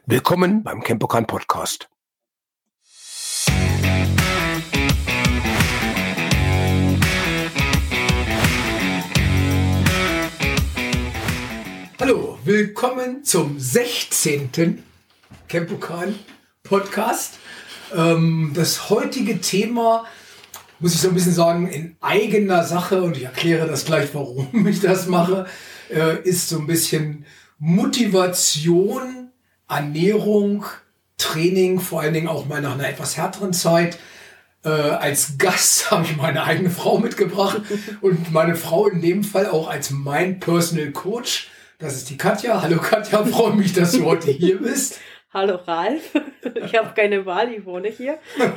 Willkommen beim Campokan Podcast. Hallo, willkommen zum 16. Campokan Podcast. Das heutige Thema, muss ich so ein bisschen sagen, in eigener Sache, und ich erkläre das gleich, warum ich das mache, ist so ein bisschen Motivation, Ernährung, Training, vor allen Dingen auch mal nach einer etwas härteren Zeit. Als Gast habe ich meine eigene Frau mitgebracht und meine Frau in dem Fall auch als mein Personal Coach. Das ist die Katja. Hallo Katja, freue mich, dass du heute hier bist. Hallo Ralf, ich habe keine Wahl, ich wohne hier.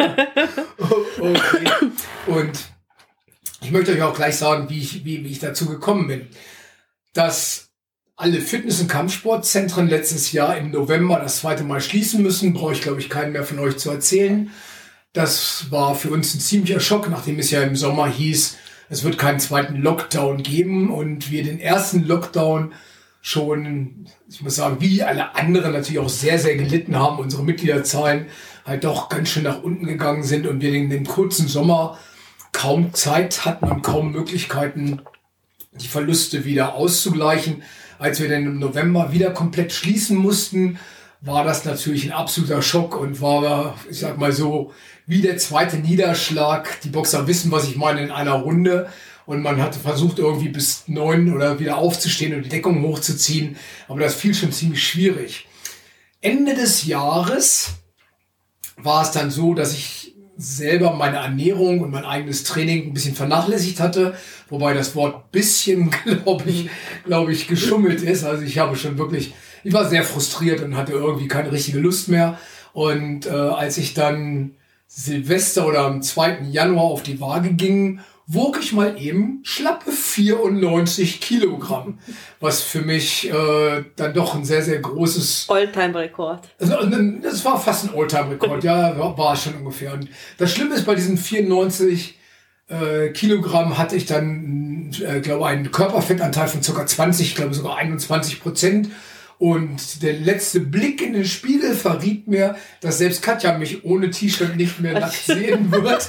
Okay. Und ich möchte euch auch gleich sagen, wie ich dazu gekommen bin. Dass alle Fitness- und Kampfsportzentren letztes Jahr im November das zweite Mal schließen müssen, brauche ich, glaube ich, keinen mehr von euch zu erzählen. Das war für uns ein ziemlicher Schock, nachdem es ja im Sommer hieß, es wird keinen zweiten Lockdown geben und wir den ersten Lockdown schon, ich muss sagen, wie alle anderen natürlich auch sehr, sehr gelitten haben. Unsere Mitgliederzahlen halt doch ganz schön nach unten gegangen sind und wir in dem kurzen Sommer kaum Zeit hatten und kaum Möglichkeiten, die Verluste wieder auszugleichen. Als wir dann im November wieder komplett schließen mussten, war das natürlich ein absoluter Schock und war, ich sag mal so, wie der zweite Niederschlag. Die Boxer wissen, was ich meine, in einer Runde. Und man hatte versucht, irgendwie bis 9 oder wieder aufzustehen und die Deckung hochzuziehen. Aber das fiel schon ziemlich schwierig. Ende des Jahres war es dann so, dass ich selber meine Ernährung und mein eigenes Training ein bisschen vernachlässigt hatte. Wobei das Wort bisschen, glaube ich, geschummelt ist. Also ich war sehr frustriert und hatte irgendwie keine richtige Lust mehr. Und als ich dann Silvester oder am 2. Januar auf die Waage ging, wog ich mal eben schlappe 94 Kilogramm, was für mich dann doch ein sehr, sehr großes Alltime-Rekord. Also, das war fast ein Alltime-Rekord, ja, war es schon ungefähr. Und das Schlimme ist, bei diesen 94 Kilogramm hatte ich dann, glaube einen Körperfettanteil von ca. 20, ich glaube sogar 21%. Und der letzte Blick in den Spiegel verriet mir, dass selbst Katja mich ohne T-Shirt nicht mehr nackt sehen wird.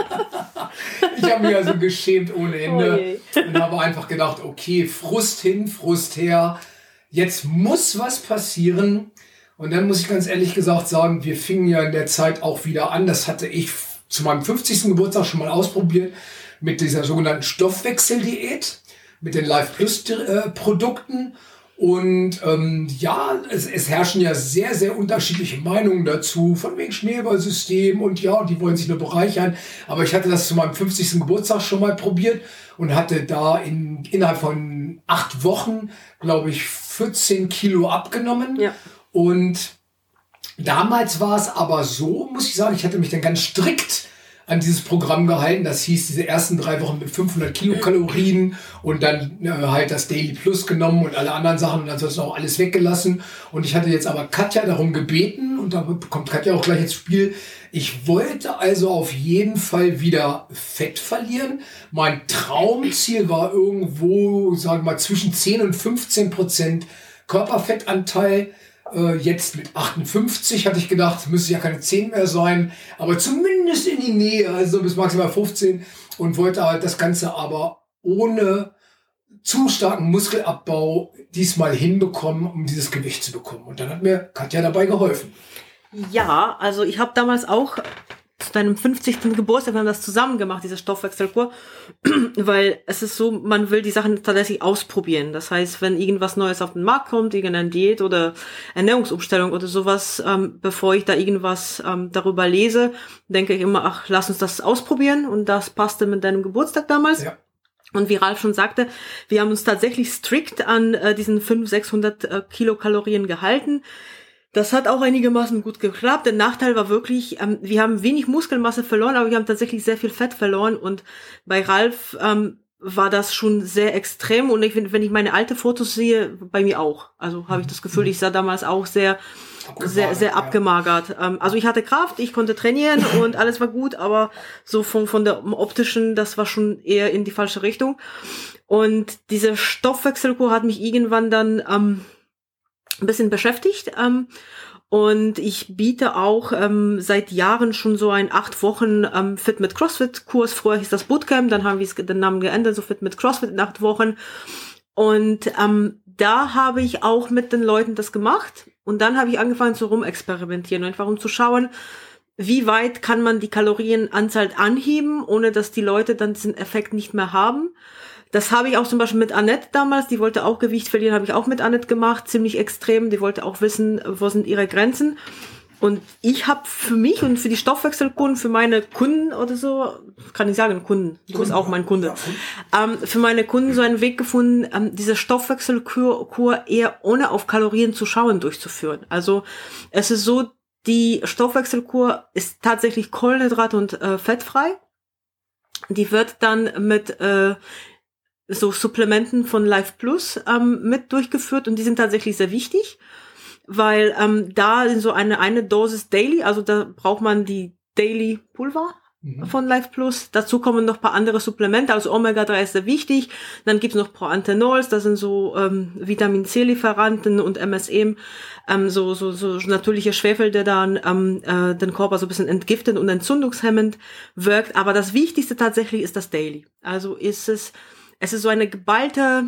Ich habe mich also geschämt ohne Ende und habe einfach gedacht, okay, Frust hin, Frust her, jetzt muss was passieren. Und dann muss ich ganz ehrlich gesagt sagen, wir fingen ja in der Zeit auch wieder an, das hatte ich zu meinem 50. Geburtstag schon mal ausprobiert, mit dieser sogenannten Stoffwechseldiät, mit den Life Plus Produkten. Und es herrschen ja sehr, sehr unterschiedliche Meinungen dazu, von wegen Schneeballsystem und ja, die wollen sich nur bereichern. Aber ich hatte das zu meinem 50. Geburtstag schon mal probiert und hatte da innerhalb von 8 Wochen, glaube ich, 14 Kilo abgenommen. Ja. Und damals war es aber so, muss ich sagen, ich hatte mich dann ganz strikt an dieses Programm gehalten. Das hieß, diese ersten 3 Wochen mit 500 Kilokalorien und dann halt das Daily Plus genommen und alle anderen Sachen und ansonsten auch alles weggelassen. Und ich hatte jetzt aber Katja darum gebeten, und da kommt Katja auch gleich ins Spiel, ich wollte also auf jeden Fall wieder Fett verlieren. Mein Traumziel war irgendwo, sagen wir mal, zwischen 10 und 15% Körperfettanteil. Jetzt mit 58 hatte ich gedacht, müsste ja keine 10 mehr sein, aber zumindest in die Nähe, also bis maximal 15, und wollte halt das Ganze aber ohne zu starken Muskelabbau diesmal hinbekommen, um dieses Gewicht zu bekommen. Und dann hat mir Katja dabei geholfen. Ja, also ich habe damals auch zu deinem 50. Geburtstag, wir haben das zusammen gemacht, diese Stoffwechselkur, weil es ist so, man will die Sachen tatsächlich ausprobieren. Das heißt, wenn irgendwas Neues auf den Markt kommt, irgendeine Diät oder Ernährungsumstellung oder sowas, bevor ich da irgendwas darüber lese, denke ich immer, ach, lass uns das ausprobieren, und das passte mit deinem Geburtstag damals. Ja. Und wie Ralf schon sagte, wir haben uns tatsächlich strikt an diesen 500-600 Kilokalorien gehalten. Das hat auch einigermaßen gut geklappt. Der Nachteil war wirklich, wir haben wenig Muskelmasse verloren, aber wir haben tatsächlich sehr viel Fett verloren. Und bei Ralf war das schon sehr extrem. Und wenn ich meine alte Fotos sehe, bei mir auch. Also habe ich das Gefühl, ich sah damals auch sehr abgemagert. Also ich hatte Kraft, ich konnte trainieren und alles war gut, aber so von der optischen, das war schon eher in die falsche Richtung. Und diese Stoffwechselkur hat mich irgendwann dann ein bisschen beschäftigt. Und ich biete auch seit Jahren schon so ein 8 Wochen Fit mit CrossFit Kurs. Früher hieß das Bootcamp, dann haben wir den Namen geändert, so Fit mit CrossFit in 8 Wochen. Und da habe ich auch mit den Leuten das gemacht. Und dann habe ich angefangen zu rumexperimentieren, einfach um zu schauen, wie weit kann man die Kalorienanzahl anheben, ohne dass die Leute dann diesen Effekt nicht mehr haben. Das habe ich auch zum Beispiel mit Annette damals, die wollte auch Gewicht verlieren, habe ich auch mit Annette gemacht, ziemlich extrem. Die wollte auch wissen, wo sind ihre Grenzen. Und ich habe für mich und für die Stoffwechselkunden, für meine Kunden oder so, kann ich sagen, Kunden, du bist auch mein Kunde, für meine Kunden so einen Weg gefunden, diese Stoffwechselkur eher ohne auf Kalorien zu schauen durchzuführen. Also es ist so, die Stoffwechselkur ist tatsächlich Kohlenhydrat- und fettfrei. Die wird dann mit so Supplementen von Life Plus mit durchgeführt und die sind tatsächlich sehr wichtig, weil da so eine Dosis Daily, also da braucht man die Daily Pulver von Life Plus. Dazu kommen noch ein paar andere Supplemente, also Omega-3 ist sehr wichtig. Dann gibt's noch Proanthenols, das sind so Vitamin-C-Lieferanten und MSM, so natürliche Schwefel, der dann den Körper so ein bisschen entgiftend und entzündungshemmend wirkt. Aber das Wichtigste tatsächlich ist das Daily. Also es ist so eine geballte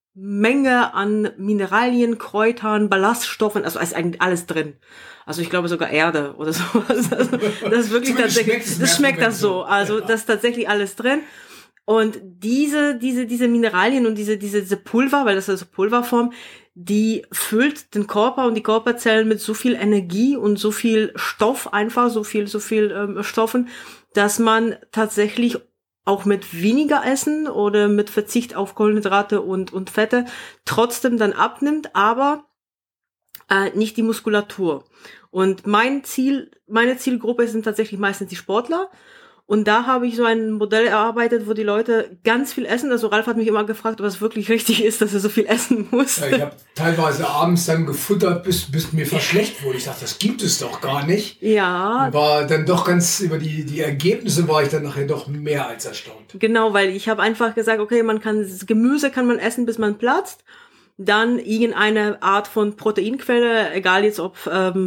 Menge an Mineralien, Kräutern, Ballaststoffen, also ist eigentlich alles drin. Also ich glaube sogar Erde oder sowas. Also das ist wirklich tatsächlich, das schmeckt das so. Also das ist tatsächlich alles drin. Und diese Mineralien und diese Pulver, weil das ist also Pulverform, die füllt den Körper und die Körperzellen mit so viel Energie und so viel Stoff einfach, so viel Stoffen, dass man tatsächlich auch mit weniger Essen oder mit Verzicht auf Kohlenhydrate und Fette trotzdem dann abnimmt, aber nicht die Muskulatur. Und meine Zielgruppe sind tatsächlich meistens die Sportler. Und da habe ich so ein Modell erarbeitet, wo die Leute ganz viel essen. Also Ralf hat mich immer gefragt, ob es wirklich richtig ist, dass er so viel essen muss. Ja, ich habe teilweise abends dann gefuttert, bis mir verschlecht wurde. Ich dachte, das gibt es doch gar nicht. Ja. War dann doch ganz, über die Ergebnisse war ich dann nachher doch mehr als erstaunt. Genau, weil ich habe einfach gesagt, okay, Gemüse kann man essen, bis man platzt. Dann irgendeine Art von Proteinquelle, egal jetzt ob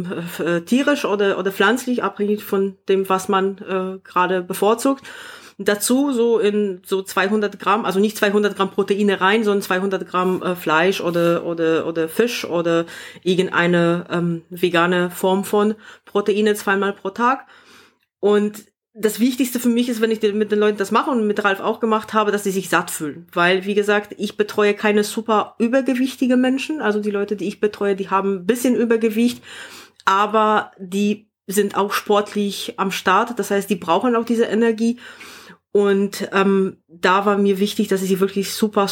tierisch oder pflanzlich, abhängig von dem, was man gerade bevorzugt. Dazu so 200 Gramm, also nicht 200 Gramm Proteine rein, sondern 200 Gramm Fleisch oder Fisch oder irgendeine vegane Form von Proteine 2-mal pro Tag. Und das Wichtigste für mich ist, wenn ich mit den Leuten das mache und mit Ralf auch gemacht habe, dass sie sich satt fühlen. Weil, wie gesagt, ich betreue keine super übergewichtige Menschen. Also die Leute, die ich betreue, die haben ein bisschen Übergewicht, aber die sind auch sportlich am Start. Das heißt, die brauchen auch diese Energie. Und da war mir wichtig, dass sie wirklich super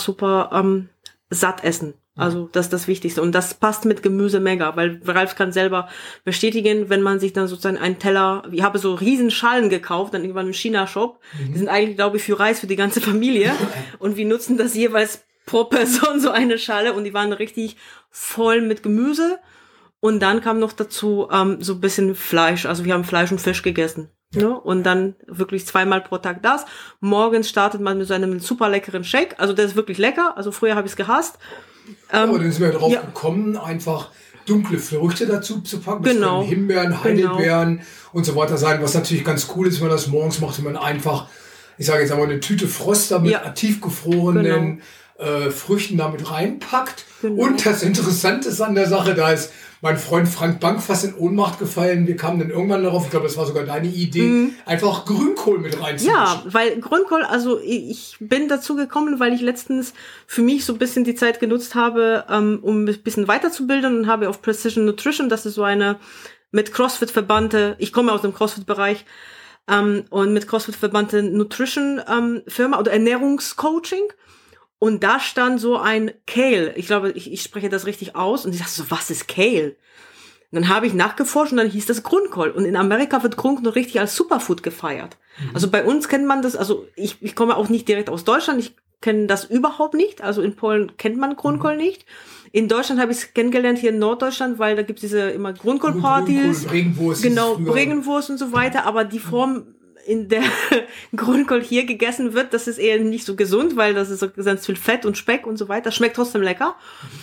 satt essen. Also das ist das Wichtigste. Und das passt mit Gemüse mega, weil Ralf kann selber bestätigen, wenn man sich dann sozusagen einen Teller, ich habe so riesen Schalen gekauft, dann irgendwann im China-Shop. Die sind eigentlich, glaube ich, für Reis für die ganze Familie. Und wir nutzen das jeweils pro Person so eine Schale und die waren richtig voll mit Gemüse. Und dann kam noch dazu so ein bisschen Fleisch. Also wir haben Fleisch und Fisch gegessen. Ja. Ne? Und dann wirklich 2-mal pro Tag das. Morgens startet man mit so einem super leckeren Shake. Also der ist wirklich lecker. Also früher habe ich es gehasst. Aber dann sind wir darauf gekommen, einfach dunkle Früchte dazu zu packen. Das können Himbeeren, Heidelbeeren und so weiter sein. Was natürlich ganz cool ist, wenn man das morgens macht, wenn man einfach, ich sage jetzt einmal, eine Tüte Froster mit tiefgefrorenen Früchten damit reinpackt. Genau. Und das Interessante ist an der Sache, da ist mein Freund Frank Bank fast in Ohnmacht gefallen. Wir kamen dann irgendwann darauf, ich glaube, das war sogar deine Idee, einfach Grünkohl mit reinzumischen. Ja, weil Grünkohl, also ich bin dazu gekommen, weil ich letztens für mich so ein bisschen die Zeit genutzt habe, um ein bisschen weiterzubilden und habe auf Precision Nutrition, das ist so eine mit CrossFit verbannte, ich komme aus dem CrossFit-Bereich, und mit CrossFit verbannte Nutrition Firma oder Ernährungscoaching. Und da stand so ein Kale. Ich glaube, ich spreche das richtig aus. Und ich dachte so, was ist Kale? Und dann habe ich nachgeforscht und dann hieß das Grünkohl. Und in Amerika wird Grünkohl richtig als Superfood gefeiert. Also bei uns kennt man das, also ich komme auch nicht direkt aus Deutschland. Ich kenne das überhaupt nicht. Also in Polen kennt man Grünkohl nicht. In Deutschland habe ich es kennengelernt, hier in Norddeutschland, weil da gibt es diese immer Grünkohlpartys. Bregenwurst. Genau, Bregenwurst und so weiter. Aber die Form, in der Grünkohl hier gegessen wird, das ist eher nicht so gesund, weil das ist so ganz viel Fett und Speck und so weiter. Schmeckt trotzdem lecker.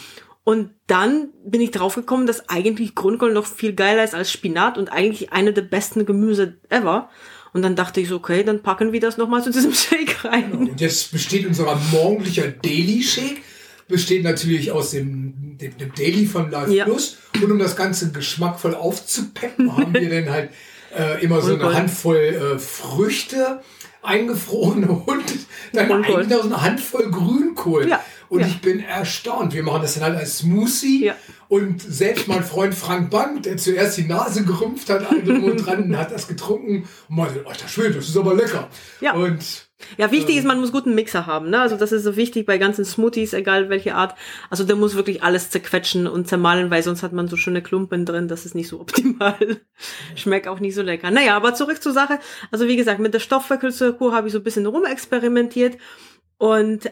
Und dann bin ich draufgekommen, dass eigentlich Grünkohl noch viel geiler ist als Spinat und eigentlich eine der besten Gemüse ever. Und dann dachte ich so, okay, dann packen wir das nochmal zu diesem Shake rein. Genau. Und jetzt besteht unser morgendlicher Daily Shake, besteht natürlich aus dem Daily von Life Plus. Und um das Ganze geschmackvoll aufzupeppen, haben wir dann halt immer so eine Handvoll Früchte eingefrorene und dann eigentlich noch so eine Handvoll Grünkohl. Ja. Und ich bin erstaunt. Wir machen das dann halt als Smoothie. Ja. Und selbst mein Freund Frank Bank, der zuerst die Nase gerümpft hat, und dran, hat das getrunken und meinte, alter Schwede, das ist aber lecker. Ja. Und ja, wichtig ist, man muss guten Mixer haben, ne? Also das ist so wichtig bei ganzen Smoothies, egal welche Art. Also der muss wirklich alles zerquetschen und zermahlen, weil sonst hat man so schöne Klumpen drin. Das ist nicht so optimal. Schmeckt auch nicht so lecker. Naja, aber zurück zur Sache. Also wie gesagt, mit der Stoffwechselkur habe ich so ein bisschen rumexperimentiert. Und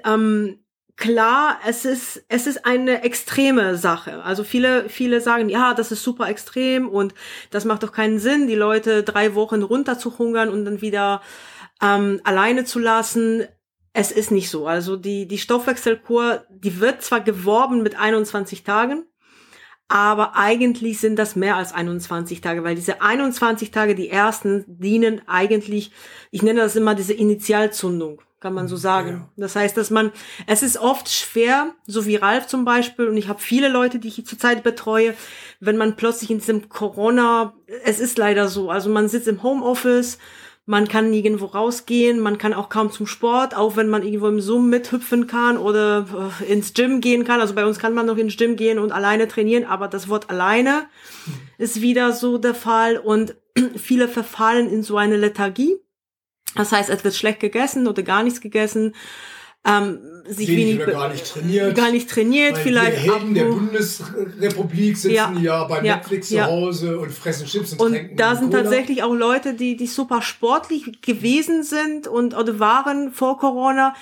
klar, es ist eine extreme Sache. Also viele sagen, ja, das ist super extrem und das macht doch keinen Sinn, die Leute 3 Wochen runter zu hungern und dann wieder alleine zu lassen. Es ist nicht so. Also die Stoffwechselkur, die wird zwar geworben mit 21 Tagen, aber eigentlich sind das mehr als 21 Tage, weil diese 21 Tage, die ersten, dienen eigentlich, ich nenne das immer diese Initialzündung, kann man so sagen. Ja. Das heißt, es ist oft schwer, so wie Ralf zum Beispiel, und ich habe viele Leute, die ich zurzeit betreue, wenn man plötzlich in diesem Corona, es ist leider so, also man sitzt im Homeoffice, man kann nirgendwo rausgehen, man kann auch kaum zum Sport, auch wenn man irgendwo im Zoom mithüpfen kann oder ins Gym gehen kann. Also bei uns kann man noch ins Gym gehen und alleine trainieren, aber das Wort alleine ist wieder so der Fall und viele verfallen in so eine Lethargie. Das heißt, es wird schlecht gegessen oder gar nichts gegessen. Sich wenig oder gar nicht trainiert. Vielleicht die Helden der Bundesrepublik sitzen ja bei Netflix zu Hause und fressen Chips und trinken. Und da sind tatsächlich auch Leute, die super sportlich gewesen sind oder waren vor Corona,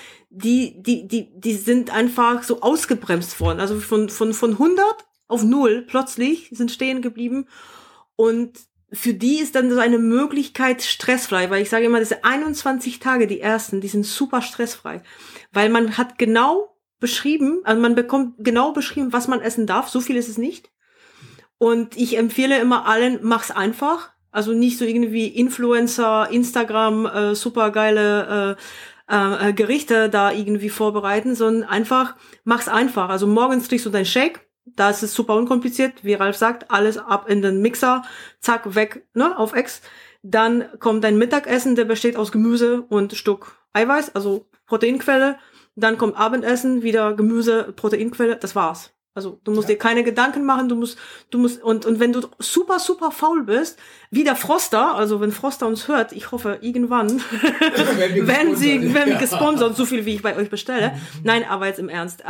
die sind einfach so ausgebremst worden. Also von 100 auf 0 plötzlich sind stehen geblieben und für die ist dann so eine Möglichkeit stressfrei, weil ich sage immer, diese 21 Tage, die ersten, die sind super stressfrei, weil man hat genau beschrieben, also man bekommt genau beschrieben, was man essen darf, so viel ist es nicht. Und ich empfehle immer allen, mach's einfach, also nicht so irgendwie Influencer, Instagram, supergeile Gerichte da irgendwie vorbereiten, sondern einfach, mach's einfach. Also morgens trinkst du deinen Shake. Da ist es super unkompliziert, wie Ralf sagt, alles ab in den Mixer, zack, weg, ne, auf Ex. Dann kommt dein Mittagessen, der besteht aus Gemüse und Stück Eiweiß, also Proteinquelle. Dann kommt Abendessen, wieder Gemüse, Proteinquelle, das war's. Also du musst dir keine Gedanken machen, du musst und wenn du super faul bist, wie der Froster, also wenn Froster uns hört, ich hoffe irgendwann wenn wir gesponsert, so viel wie ich bei euch bestelle. Nein, aber jetzt im Ernst.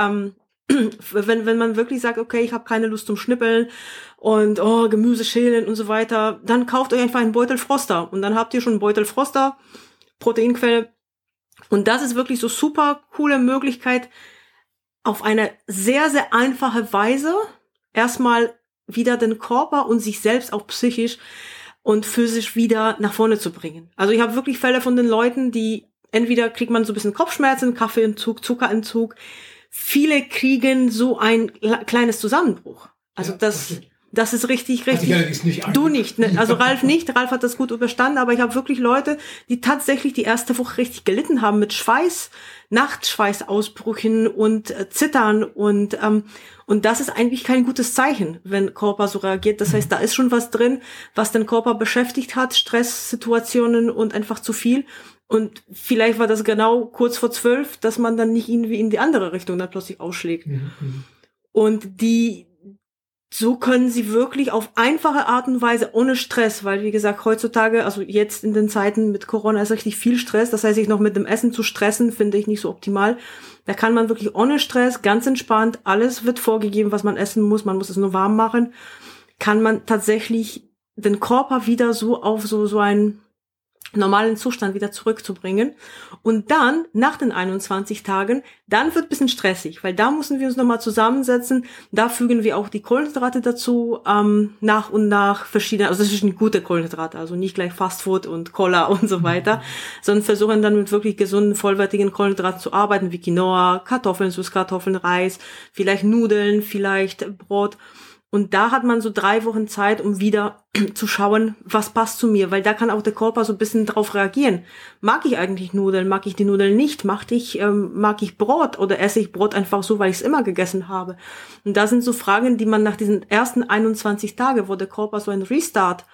Wenn man wirklich sagt, okay, ich habe keine Lust zum Schnippeln und Gemüse schälen und so weiter, dann kauft euch einfach einen Beutel Froster und dann habt ihr schon einen Beutel Froster, Proteinquelle. Und das ist wirklich so super coole Möglichkeit, auf eine sehr, sehr einfache Weise erstmal wieder den Körper und sich selbst auch psychisch und physisch wieder nach vorne zu bringen. Also ich habe wirklich Fälle von den Leuten, die entweder kriegt man so ein bisschen Kopfschmerzen, Kaffeeentzug, Zuckerentzug. Viele kriegen so ein kleines Zusammenbruch. Also das ist richtig. Du nicht, ne? Also Ralf nicht. Ralf hat das gut überstanden, aber ich habe wirklich Leute, die tatsächlich die erste Woche richtig gelitten haben mit Schweiß, Nachtschweißausbrüchen und Zittern und das ist eigentlich kein gutes Zeichen, wenn Körper so reagiert. Das heißt, da ist schon was drin, was den Körper beschäftigt hat, Stresssituationen und einfach zu viel. Und vielleicht war das genau kurz vor 12, dass man dann nicht irgendwie in die andere Richtung dann plötzlich ausschlägt. Mhm. Und so können sie wirklich auf einfache Art und Weise ohne Stress, weil wie gesagt, heutzutage, also jetzt in den Zeiten mit Corona ist richtig viel Stress. Das heißt, sich noch mit dem Essen zu stressen, finde ich nicht so optimal. Da kann man wirklich ohne Stress, ganz entspannt, alles wird vorgegeben, was man essen muss. Man muss es nur warm machen. Kann man tatsächlich den Körper wieder so auf so ein normalen Zustand wieder zurückzubringen. Und dann, nach den 21 Tagen, dann wird ein bisschen stressig, weil da müssen wir uns nochmal zusammensetzen. Da fügen wir auch die Kohlenhydrate dazu, nach und nach verschiedene, also das sind gute Kohlenhydrate, also nicht gleich Fastfood und Cola und so weiter, sondern versuchen dann mit wirklich gesunden, vollwertigen Kohlenhydraten zu arbeiten, wie Quinoa, Kartoffeln, Süßkartoffeln, Reis, vielleicht Nudeln, vielleicht Brot. Und da hat man so 3 Wochen Zeit, um wieder zu schauen, was passt zu mir, weil da kann auch der Körper so ein bisschen drauf reagieren. Mag ich eigentlich Nudeln? Mag ich die Nudeln nicht? Mag ich Brot oder esse ich Brot einfach so, weil ich es immer gegessen habe? Und da sind so Fragen, die man nach diesen ersten 21 Tagen, wo der Körper so einen Restart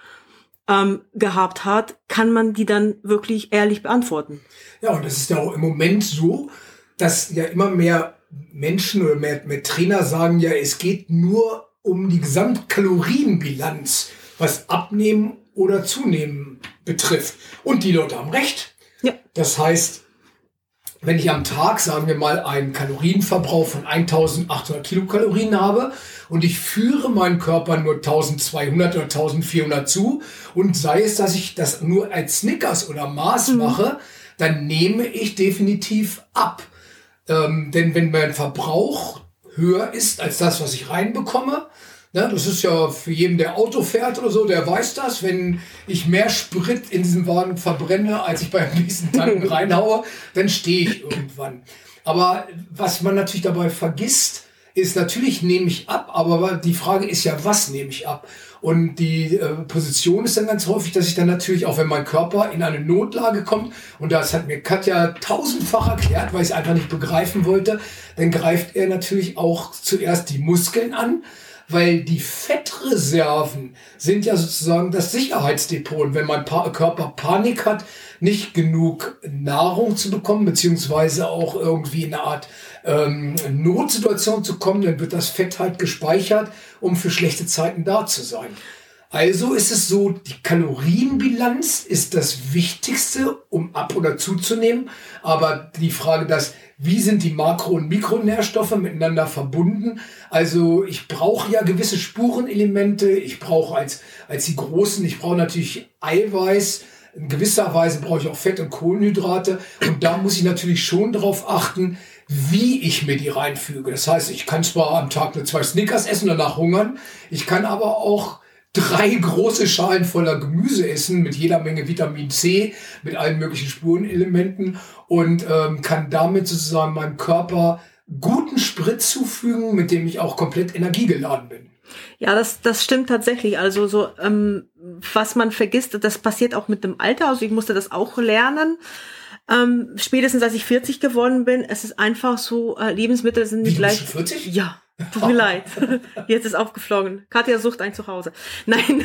gehabt hat, kann man die dann wirklich ehrlich beantworten. Ja, und das ist ja auch im Moment so, dass ja immer mehr Menschen oder mehr Trainer sagen, ja, es geht nur um die Gesamtkalorienbilanz, was Abnehmen oder Zunehmen betrifft. Und die Leute haben recht. Ja. Das heißt, wenn ich am Tag, sagen wir mal, einen Kalorienverbrauch von 1800 Kilokalorien habe und ich führe meinen Körper nur 1200 oder 1400 zu und sei es, dass ich das nur als Snickers oder Mars mache, dann nehme ich definitiv ab. Denn wenn mein Verbrauch höher ist als das, was ich reinbekomme. Ne, das ist ja für jeden, der Auto fährt oder so, der weiß das. Wenn ich mehr Sprit in diesem Wagen verbrenne, als ich beim nächsten Tanken reinhaue, dann stehe ich irgendwann. Aber was man natürlich dabei vergisst, ist, natürlich nehme ich ab, aber die Frage ist ja, was nehme ich ab? Und die Position ist dann ganz häufig, dass ich dann natürlich, auch wenn mein Körper in eine Notlage kommt, und das hat mir Katja tausendfach erklärt, weil ich es einfach nicht begreifen wollte, dann greift er natürlich auch zuerst die Muskeln an, weil die Fettreserven sind ja sozusagen das Sicherheitsdepot. Und wenn mein Körper Panik hat, nicht genug Nahrung zu bekommen, beziehungsweise auch irgendwie in eine Art Notsituation zu kommen, dann wird das Fett halt gespeichert, um für schlechte Zeiten da zu sein. Also ist es so, die Kalorienbilanz ist das Wichtigste, um ab- oder zuzunehmen. Aber die Frage, wie sind die Makro- und Mikronährstoffe miteinander verbunden? Also ich brauche ja gewisse Spurenelemente. Ich brauche als die Großen, ich brauche natürlich Eiweiß. In gewisser Weise brauche ich auch Fett und Kohlenhydrate. Und da muss ich natürlich schon darauf achten, wie ich mir die reinfüge. Das heißt, ich kann zwar am Tag nur 2 Snickers essen und danach hungern. Ich kann aber auch 3 große Schalen voller Gemüse essen mit jeder Menge Vitamin C, mit allen möglichen Spurenelementen und kann damit sozusagen meinem Körper guten Sprit zufügen, mit dem ich auch komplett energiegeladen bin. Ja, das stimmt tatsächlich. Also so, was man vergisst, das passiert auch mit dem Alter. Also ich musste das auch lernen. Spätestens als ich 40 geworden bin, es ist einfach so, Lebensmittel sind nicht gleich. 40? Ja, tut mir leid. Jetzt ist aufgeflogen. Katja sucht ein Zuhause. Nein.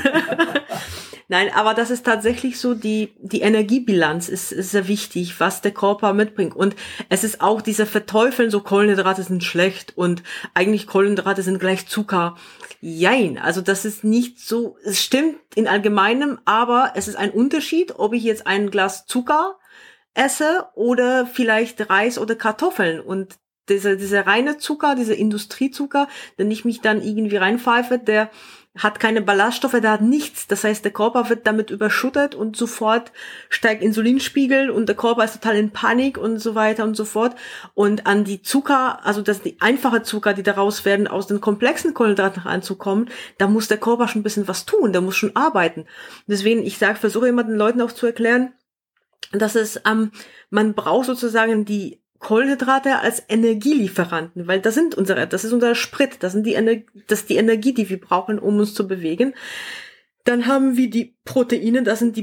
Nein, aber das ist tatsächlich so, die Energiebilanz ist sehr wichtig, was der Körper mitbringt. Und es ist auch dieser Verteufeln, so Kohlenhydrate sind schlecht und eigentlich Kohlenhydrate sind gleich Zucker. Jein, also das ist nicht so, es stimmt in Allgemeinem, aber es ist ein Unterschied, ob ich jetzt ein Glas Zucker esse oder vielleicht Reis oder Kartoffeln. Und dieser reine Zucker, dieser Industriezucker, den ich mich dann irgendwie reinpfeife, der hat keine Ballaststoffe, der hat nichts. Das heißt, der Körper wird damit überschüttet und sofort steigt Insulinspiegel und der Körper ist total in Panik und so weiter und so fort. Und an die Zucker, also das die einfache Zucker, die daraus werden, aus den komplexen Kohlenhydraten reinzukommen, da muss der Körper schon ein bisschen was tun, der muss schon arbeiten. Deswegen, versuche immer den Leuten auch zu erklären, dass man braucht sozusagen die Kohlenhydrate als Energielieferanten, weil das ist unser Sprit, das ist die Energie, die wir brauchen, um uns zu bewegen. Dann haben wir die Proteine, das sind die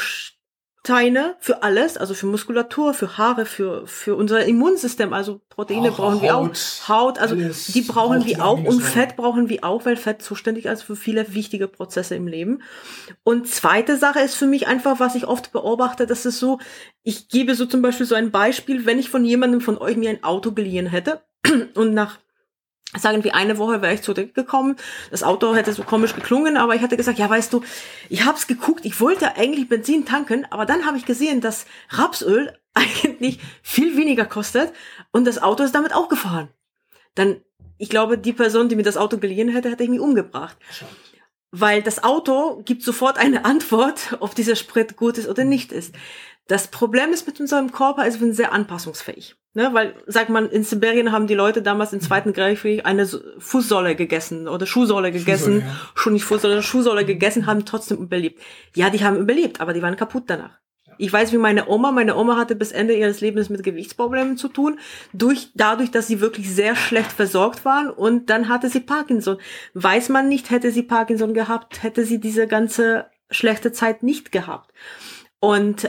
Bausteine für alles, also für Muskulatur, für Haare, für unser Immunsystem, also Proteine brauchen wir auch, Haut, also die brauchen wir auch und Fett brauchen wir auch, weil Fett zuständig ist für viele wichtige Prozesse im Leben. Und zweite Sache ist für mich einfach, was ich oft beobachte, das ist so, ich gebe so zum Beispiel so ein Beispiel, wenn ich von jemandem von euch mir ein Auto geliehen hätte und nach sagen wir, eine Woche wäre ich zurückgekommen. Das Auto hätte so komisch geklungen, aber ich hatte gesagt, ja, weißt du, ich hab's geguckt, ich wollte eigentlich Benzin tanken, aber dann habe ich gesehen, dass Rapsöl eigentlich viel weniger kostet und das Auto ist damit auch gefahren. Dann, ich glaube, die Person, die mir das Auto geliehen hätte, hätte ich mich umgebracht. Weil das Auto gibt sofort eine Antwort, ob dieser Sprit gut ist oder nicht ist. Das Problem ist mit unserem Körper, wir sind sehr anpassungsfähig. Ne? Weil, sagt man, in Sibirien haben die Leute damals im Zweiten Weltkrieg eine Fußsohle gegessen oder Schuhsohle gegessen. Schon nicht Fußsohle, Schuhsohle gegessen, haben trotzdem überlebt. Ja, die haben überlebt, aber die waren kaputt danach. Ich weiß, wie meine Oma hatte bis Ende ihres Lebens mit Gewichtsproblemen zu tun, dadurch, dass sie wirklich sehr schlecht versorgt waren, und dann hatte sie Parkinson. Weiß man nicht, hätte sie Parkinson gehabt, hätte sie diese ganze schlechte Zeit nicht gehabt. Und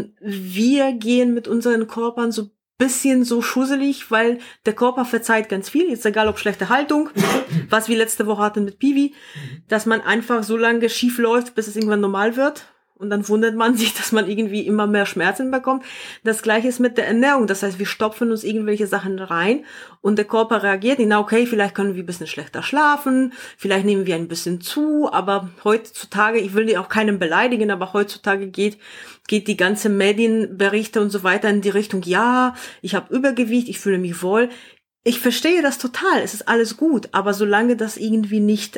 wir gehen mit unseren Körpern so bisschen so schusselig, weil der Körper verzeiht ganz viel, jetzt egal ob schlechte Haltung, was wir letzte Woche hatten mit Piwi, dass man einfach so lange schief läuft, bis es irgendwann normal wird. Und dann wundert man sich, dass man irgendwie immer mehr Schmerzen bekommt. Das Gleiche ist mit der Ernährung. Das heißt, wir stopfen uns irgendwelche Sachen rein und der Körper reagiert. Na okay, vielleicht können wir ein bisschen schlechter schlafen, vielleicht nehmen wir ein bisschen zu, aber heutzutage, ich will auch keinen beleidigen, aber heutzutage geht die ganze Medienberichte und so weiter in die Richtung, ja, ich habe Übergewicht, ich fühle mich wohl. Ich verstehe das total, es ist alles gut, aber solange das irgendwie nicht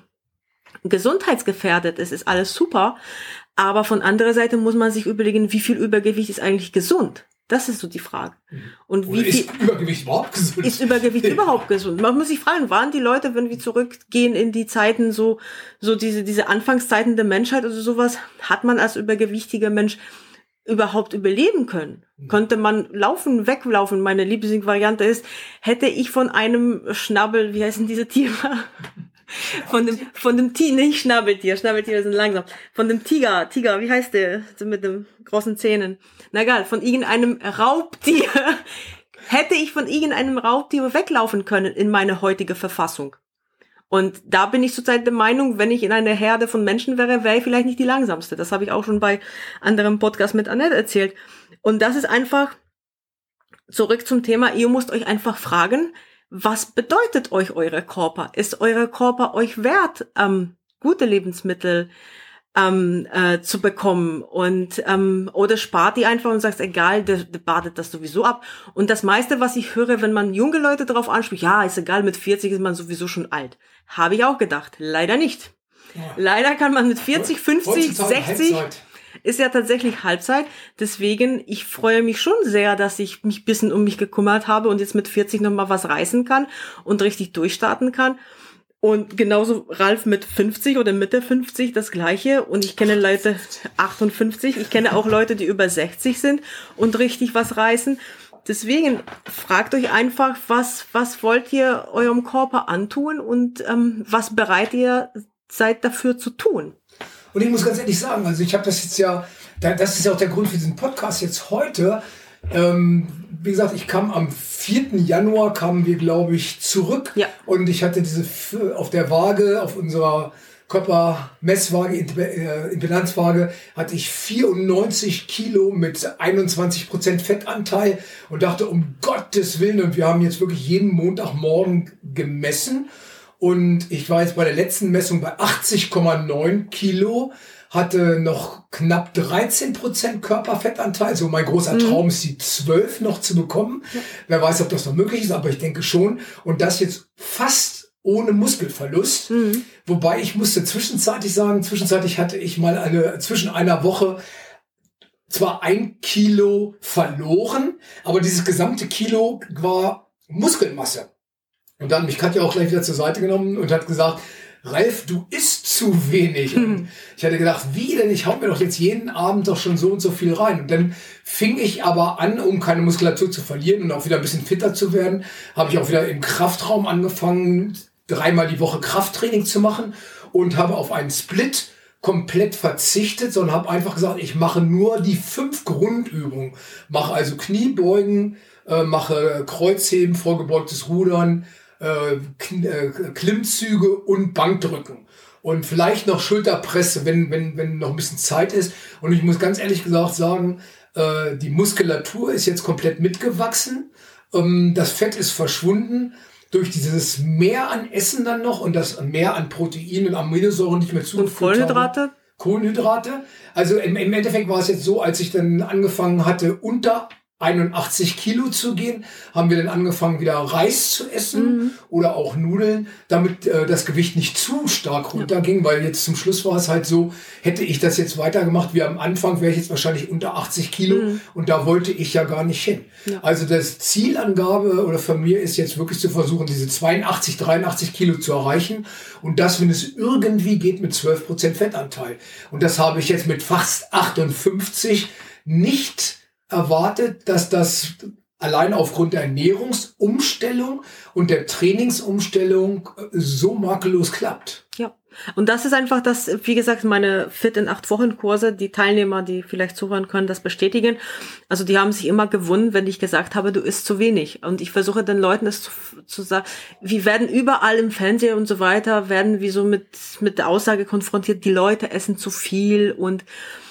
gesundheitsgefährdet ist alles super. Aber von anderer Seite muss man sich überlegen, wie viel Übergewicht ist eigentlich gesund? Das ist so die Frage. Und wie viel ist Übergewicht überhaupt gesund? Ist Übergewicht überhaupt gesund? Man muss sich fragen, waren die Leute, wenn wir zurückgehen in die Zeiten, so diese Anfangszeiten der Menschheit oder sowas, hat man als übergewichtiger Mensch überhaupt überleben können? Konnte man weglaufen? Meine Lieblingsvariante ist, hätte ich von einem Schnabel, wie heißen diese Tiere? Von dem Tiger, nicht Schnabeltier sind langsam. Von dem Tiger, wie heißt der? Mit den großen Zähnen. Na egal, von irgendeinem Raubtier. Hätte ich von irgendeinem Raubtier weglaufen können in meine heutige Verfassung. Und da bin ich zurzeit der Meinung, wenn ich in einer Herde von Menschen wäre ich vielleicht nicht die langsamste. Das habe ich auch schon bei anderem Podcast mit Annette erzählt. Und das ist einfach, zurück zum Thema, ihr müsst euch einfach fragen, was bedeutet euch euer Körper? Ist euer Körper euch wert, gute Lebensmittel zu bekommen? Und oder spart ihr einfach und sagt, egal, der badet das sowieso ab. Und das meiste, was ich höre, wenn man junge Leute darauf anspricht, ja, ist egal, mit 40 ist man sowieso schon alt. Habe ich auch gedacht. Leider nicht. Ja. Leider kann man mit 40, 50, 60... Ist ja tatsächlich Halbzeit. Deswegen, ich freue mich schon sehr, dass ich mich ein bisschen um mich gekümmert habe und jetzt mit 40 nochmal was reißen kann und richtig durchstarten kann. Und genauso Ralf mit 50 oder Mitte 50 das Gleiche. Und ich kenne Leute 58. Ich kenne auch Leute, die über 60 sind und richtig was reißen. Deswegen fragt euch einfach, was wollt ihr eurem Körper antun und was bereit ihr seid dafür zu tun. Und ich muss ganz ehrlich sagen, also ich habe das jetzt ja, das ist ja auch der Grund für diesen Podcast jetzt heute. Wie gesagt, ich kam am 4. Januar, kamen wir, glaube ich, zurück. Ja. Und ich hatte auf der Waage, auf unserer Körpermesswaage, Impedanzwaage, hatte ich 94 Kilo mit 21% Fettanteil und dachte, um Gottes Willen, und wir haben jetzt wirklich jeden Montagmorgen gemessen. Und ich war jetzt bei der letzten Messung bei 80,9 Kilo, hatte noch knapp 13% Körperfettanteil. So mein großer Traum ist, die 12 noch zu bekommen. Ja. Wer weiß, ob das noch möglich ist, aber ich denke schon. Und das jetzt fast ohne Muskelverlust. Wobei ich musste zwischenzeitlich hatte ich mal zwischen einer Woche zwar 1 Kilo verloren, aber dieses gesamte Kilo war Muskelmasse. Und dann hat mich Katja auch gleich wieder zur Seite genommen und hat gesagt, Ralf, du isst zu wenig. Und ich hatte gedacht, wie denn? Ich hau mir doch jetzt jeden Abend doch schon so und so viel rein. Und dann fing ich aber an, um keine Muskulatur zu verlieren und auch wieder ein bisschen fitter zu werden, habe ich auch wieder im Kraftraum angefangen, 3-mal die Woche Krafttraining zu machen und habe auf einen Split komplett verzichtet, sondern habe einfach gesagt, ich mache nur die 5 Grundübungen. Mache also Kniebeugen, mache Kreuzheben, vorgebeugtes Rudern, Klimmzüge und Bankdrücken. Und vielleicht noch Schulterpresse, wenn noch ein bisschen Zeit ist. Und ich muss ganz ehrlich gesagt sagen, die Muskulatur ist jetzt komplett mitgewachsen. Das Fett ist verschwunden. Durch dieses Mehr an Essen dann noch und das Mehr an Protein und Aminosäuren nicht mehr zugeführt habe. Kohlenhydrate. Also im Endeffekt war es jetzt so, als ich dann angefangen hatte, unter 81 Kilo zu gehen, haben wir dann angefangen, wieder Reis zu essen oder auch Nudeln, damit das Gewicht nicht zu stark runterging, weil jetzt zum Schluss war es halt so, hätte ich das jetzt weitergemacht wie am Anfang, wäre ich jetzt wahrscheinlich unter 80 Kilo und da wollte ich ja gar nicht hin. Ja. Also das Zielangabe oder von mir ist jetzt wirklich zu versuchen, diese 82, 83 Kilo zu erreichen und das, wenn es irgendwie geht, mit 12% Fettanteil. Und das habe ich jetzt mit fast 58 nicht erwartet, dass das allein aufgrund der Ernährungsumstellung und der Trainingsumstellung so makellos klappt. Ja, und das ist einfach das, wie gesagt, meine Fit in 8 Wochen Kurse, die Teilnehmer, die vielleicht zuhören können, das bestätigen. Also die haben sich immer gewundert, wenn ich gesagt habe, du isst zu wenig. Und ich versuche den Leuten es zu sagen, wir werden überall im Fernsehen und so weiter, werden wir so mit der Aussage konfrontiert, die Leute essen zu viel und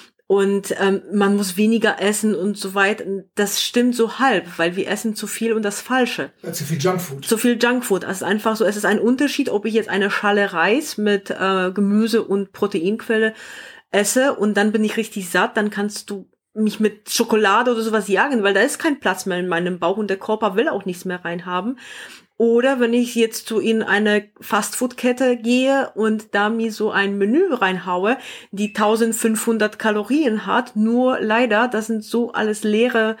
man muss weniger essen und so weiter. Das stimmt so halb, weil wir essen zu viel und das Falsche. Ja, zu viel Junkfood. Zu viel Junkfood. Es ist einfach so, es ist ein Unterschied, ob ich jetzt eine Schale Reis mit Gemüse und Proteinquelle esse und dann bin ich richtig satt, dann kannst du mich mit Schokolade oder sowas jagen, weil da ist kein Platz mehr in meinem Bauch und der Körper will auch nichts mehr reinhaben. Oder wenn ich jetzt in eine Fastfood-Kette gehe und da mir so ein Menü reinhaue, die 1500 Kalorien hat, nur leider, das sind so alles leere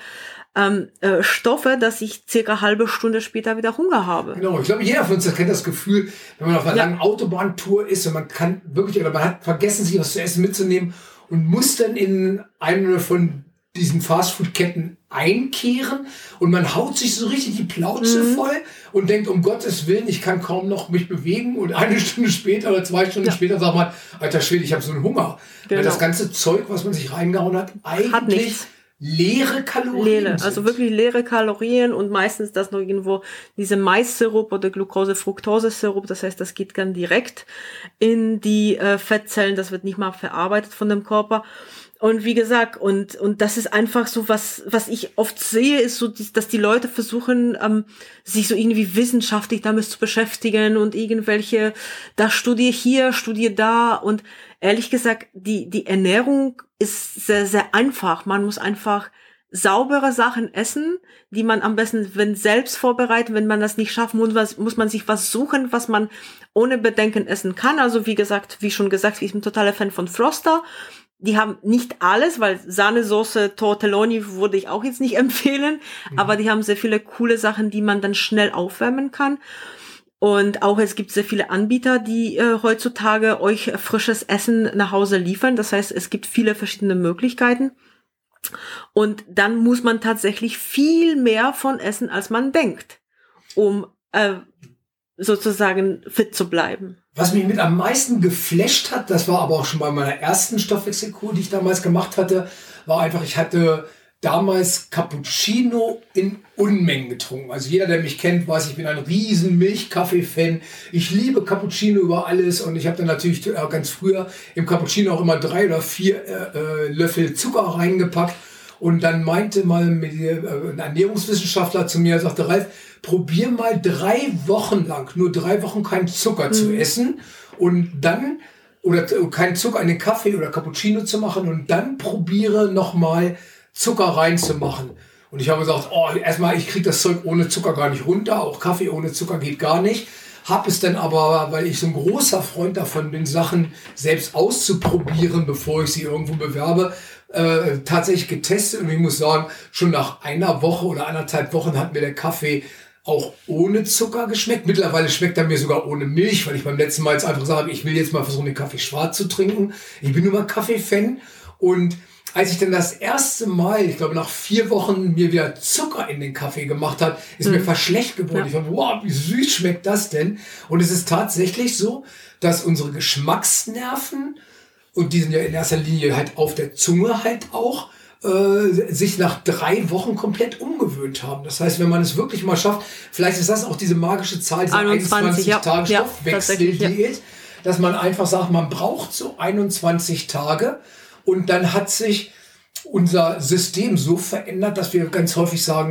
Stoffe, dass ich circa halbe Stunde später wieder Hunger habe. Genau, ich glaube, jeder von uns kennt das Gefühl, wenn man auf einer langen Autobahntour ist und man kann wirklich, oder man hat vergessen, sich was zu essen mitzunehmen und muss dann in eine von diesen Fastfood-Ketten einkehren und man haut sich so richtig die Plauze voll und denkt, um Gottes Willen, ich kann kaum noch mich bewegen und eine Stunde später oder 2 Stunden später sagt man, alter Schwede, ich habe so einen Hunger. Genau. Weil das ganze Zeug, was man sich reingehauen hat, eigentlich leere Kalorien sind. Also wirklich leere Kalorien und meistens das noch irgendwo diese Mais-Sirup oder Glucose-Fructose-Sirup, das heißt, das geht dann direkt in die Fettzellen, das wird nicht mal verarbeitet von dem Körper. Und wie gesagt, und das ist einfach so, was ich oft sehe, ist so, dass die Leute versuchen, sich so irgendwie wissenschaftlich damit zu beschäftigen und irgendwelche, da studier da und ehrlich gesagt, die Ernährung ist sehr, sehr einfach. Man muss einfach saubere Sachen essen, die man am besten, selbst vorbereitet. Wenn man das nicht schafft, muss man sich was suchen, was man ohne Bedenken essen kann. Also wie schon gesagt, ich bin totaler Fan von Froster. Die haben nicht alles, weil Sahnesoße, Tortelloni würde ich auch jetzt nicht empfehlen, aber die haben sehr viele coole Sachen, die man dann schnell aufwärmen kann. Und auch es gibt sehr viele Anbieter, die heutzutage euch frisches Essen nach Hause liefern. Das heißt, es gibt viele verschiedene Möglichkeiten. Und dann muss man tatsächlich viel mehr von essen, als man denkt, um sozusagen fit zu bleiben. Was mich mit am meisten geflasht hat, das war aber auch schon bei meiner ersten Stoffwechselkur, die ich damals gemacht hatte, war einfach, ich hatte damals Cappuccino in Unmengen getrunken. Also jeder, der mich kennt, weiß, ich bin ein riesen Milchkaffee-Fan. Ich liebe Cappuccino über alles und ich habe dann natürlich ganz früher im Cappuccino auch immer 3 oder 4 Löffel Zucker reingepackt. Und dann meinte mal ein Ernährungswissenschaftler zu mir, sagte, Ralf, probier mal 3 Wochen lang, nur 3 Wochen keinen Zucker zu essen und dann, oder keinen Zucker in den Kaffee oder Cappuccino zu machen und dann probiere nochmal Zucker reinzumachen. Und ich habe gesagt, erstmal, ich kriege das Zeug ohne Zucker gar nicht runter, auch Kaffee ohne Zucker geht gar nicht. Hab es dann aber, weil ich so ein großer Freund davon bin, Sachen selbst auszuprobieren, bevor ich sie irgendwo bewerbe, tatsächlich getestet. Und ich muss sagen, schon nach einer Woche oder 1,5 Wochen hat mir der Kaffee auch ohne Zucker geschmeckt. Mittlerweile schmeckt er mir sogar ohne Milch, weil ich beim letzten Mal jetzt einfach gesagt habe, ich will jetzt mal versuchen, den Kaffee schwarz zu trinken. Ich bin nur mal Kaffee-Fan. Und als ich dann das erste Mal, ich glaube nach 4 Wochen, mir wieder Zucker in den Kaffee gemacht hat, ist mir fast schlecht geworden. Ja. Ich fand, wow, wie süß schmeckt das denn? Und es ist tatsächlich so, dass unsere Geschmacksnerven, und die sind ja in erster Linie halt auf der Zunge halt auch, sich nach 3 Wochen komplett umgewöhnt haben. Das heißt, wenn man es wirklich mal schafft, vielleicht ist das auch diese magische Zahl, diese 21 Tage Stoffwechseldiät, dass man einfach sagt, man braucht so 21 Tage und dann hat sich unser System so verändert, dass wir ganz häufig sagen,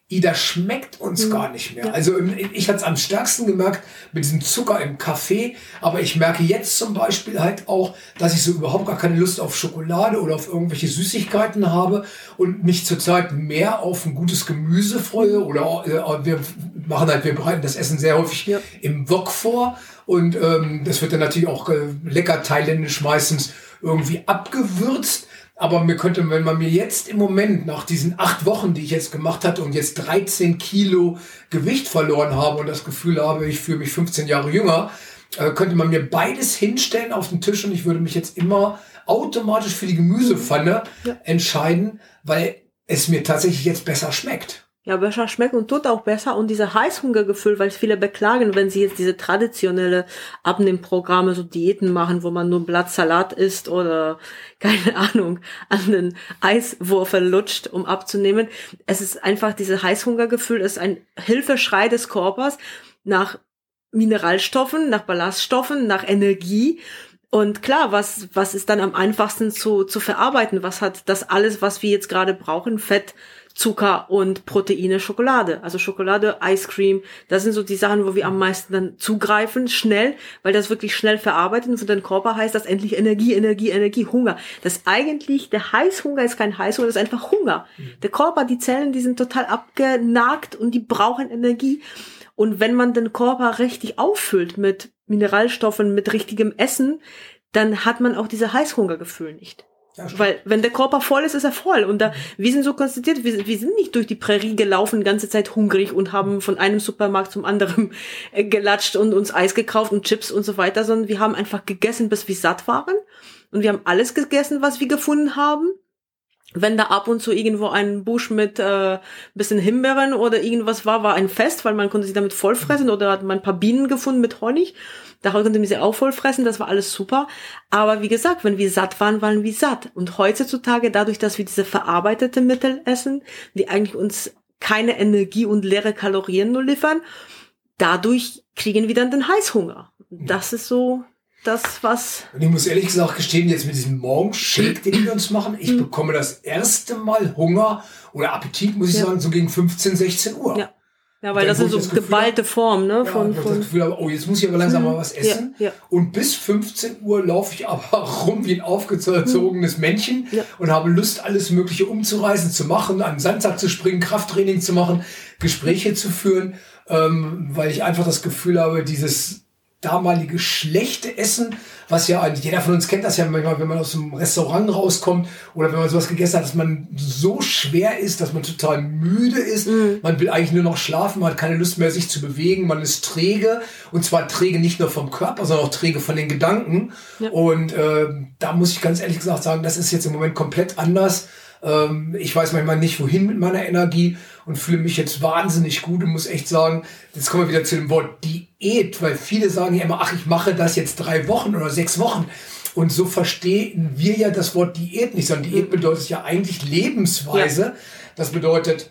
Das schmeckt uns gar nicht mehr. Also ich hatte es am stärksten gemerkt mit diesem Zucker im Kaffee, aber ich merke jetzt zum Beispiel halt auch, dass ich so überhaupt gar keine Lust auf Schokolade oder auf irgendwelche Süßigkeiten habe und mich zurzeit mehr auf ein gutes Gemüse freue oder wir bereiten das Essen sehr häufig im Wok vor und das wird dann natürlich auch lecker thailändisch meistens irgendwie abgewürzt. Aber wenn man mir jetzt im Moment nach diesen 8 Wochen, die ich jetzt gemacht hatte und jetzt 13 Kilo Gewicht verloren habe und das Gefühl habe, ich fühle mich 15 Jahre jünger, könnte man mir beides hinstellen auf den Tisch und ich würde mich jetzt immer automatisch für die Gemüsepfanne entscheiden, weil es mir tatsächlich jetzt besser schmeckt. Ja, besser schmeckt und tut auch besser. Und diese Heißhungergefühl, weil viele beklagen, wenn sie jetzt diese traditionelle Abnehmprogramme, so Diäten machen, wo man nur Blattsalat isst oder, keine Ahnung, an den Eiswürfel lutscht, um abzunehmen. Es ist einfach, diese Heißhungergefühl ist ein Hilfeschrei des Körpers nach Mineralstoffen, nach Ballaststoffen, nach Energie. Und klar, was ist dann am einfachsten zu verarbeiten? Was hat das alles, was wir jetzt gerade brauchen? Fett, Zucker und Proteine, Schokolade. Also Schokolade, Ice Cream, das sind so die Sachen, wo wir am meisten dann zugreifen, schnell, weil das wirklich schnell verarbeitet und für den Körper heißt das endlich Energie, Hunger. Das eigentlich, der Heißhunger ist kein Heißhunger, das ist einfach Hunger. Der Körper, die Zellen, die sind total abgenagt und die brauchen Energie. Und wenn man den Körper richtig auffüllt mit Mineralstoffen, mit richtigem Essen, dann hat man auch diese Heißhungergefühl nicht. Ja, weil wenn der Körper voll ist, ist er voll. Und wir sind so konstituiert, wir sind nicht durch die Prärie gelaufen, die ganze Zeit hungrig und haben von einem Supermarkt zum anderen gelatscht und uns Eis gekauft und Chips und so weiter, sondern wir haben einfach gegessen, bis wir satt waren. Und wir haben alles gegessen, was wir gefunden haben. Wenn da ab und zu irgendwo ein Busch mit bisschen Himbeeren oder irgendwas war ein Fest, weil man konnte sich damit vollfressen oder hat man ein paar Bienen gefunden mit Honig. Da konnte man sie auch vollfressen, das war alles super. Aber wie gesagt, wenn wir satt waren, waren wir satt. Und heutzutage, dadurch, dass wir diese verarbeitete Mittel essen, die eigentlich uns keine Energie und leere Kalorien nur liefern, dadurch kriegen wir dann den Heißhunger. Das ist so das, was... Und ich muss ehrlich gesagt gestehen, jetzt mit diesem Morgenshake, den wir uns machen, ich bekomme das erste Mal Hunger oder Appetit, muss ich sagen, so gegen 15, 16 Uhr. Ja, weil das ist so geballte Form, ne? Ja, das Gefühl habe, oh, jetzt muss ich aber langsam mal was essen. Ja. Und bis 15 Uhr laufe ich aber rum wie ein aufgezogenes Männchen und habe Lust, alles Mögliche umzureißen, zu machen, an den Sandsack zu springen, Krafttraining zu machen, Gespräche zu führen, weil ich einfach das Gefühl habe, dieses damalige schlechte Essen, was ja jeder von uns kennt das ja manchmal, wenn man aus einem Restaurant rauskommt oder wenn man sowas gegessen hat, dass man so schwer ist, dass man total müde ist. Man will eigentlich nur noch schlafen, man hat keine Lust mehr, sich zu bewegen, man ist träge und zwar träge nicht nur vom Körper, sondern auch träge von den Gedanken. Ja. Und da muss ich ganz ehrlich gesagt sagen, das ist jetzt im Moment komplett anders. Ich weiß manchmal nicht, wohin mit meiner Energie und fühle mich jetzt wahnsinnig gut und muss echt sagen, jetzt kommen wir wieder zu dem Wort Diät, weil viele sagen ja immer, ach, ich mache das jetzt 3 Wochen oder 6 Wochen. Und so verstehen wir ja das Wort Diät nicht, sondern Diät bedeutet ja eigentlich Lebensweise. Ja. Das bedeutet,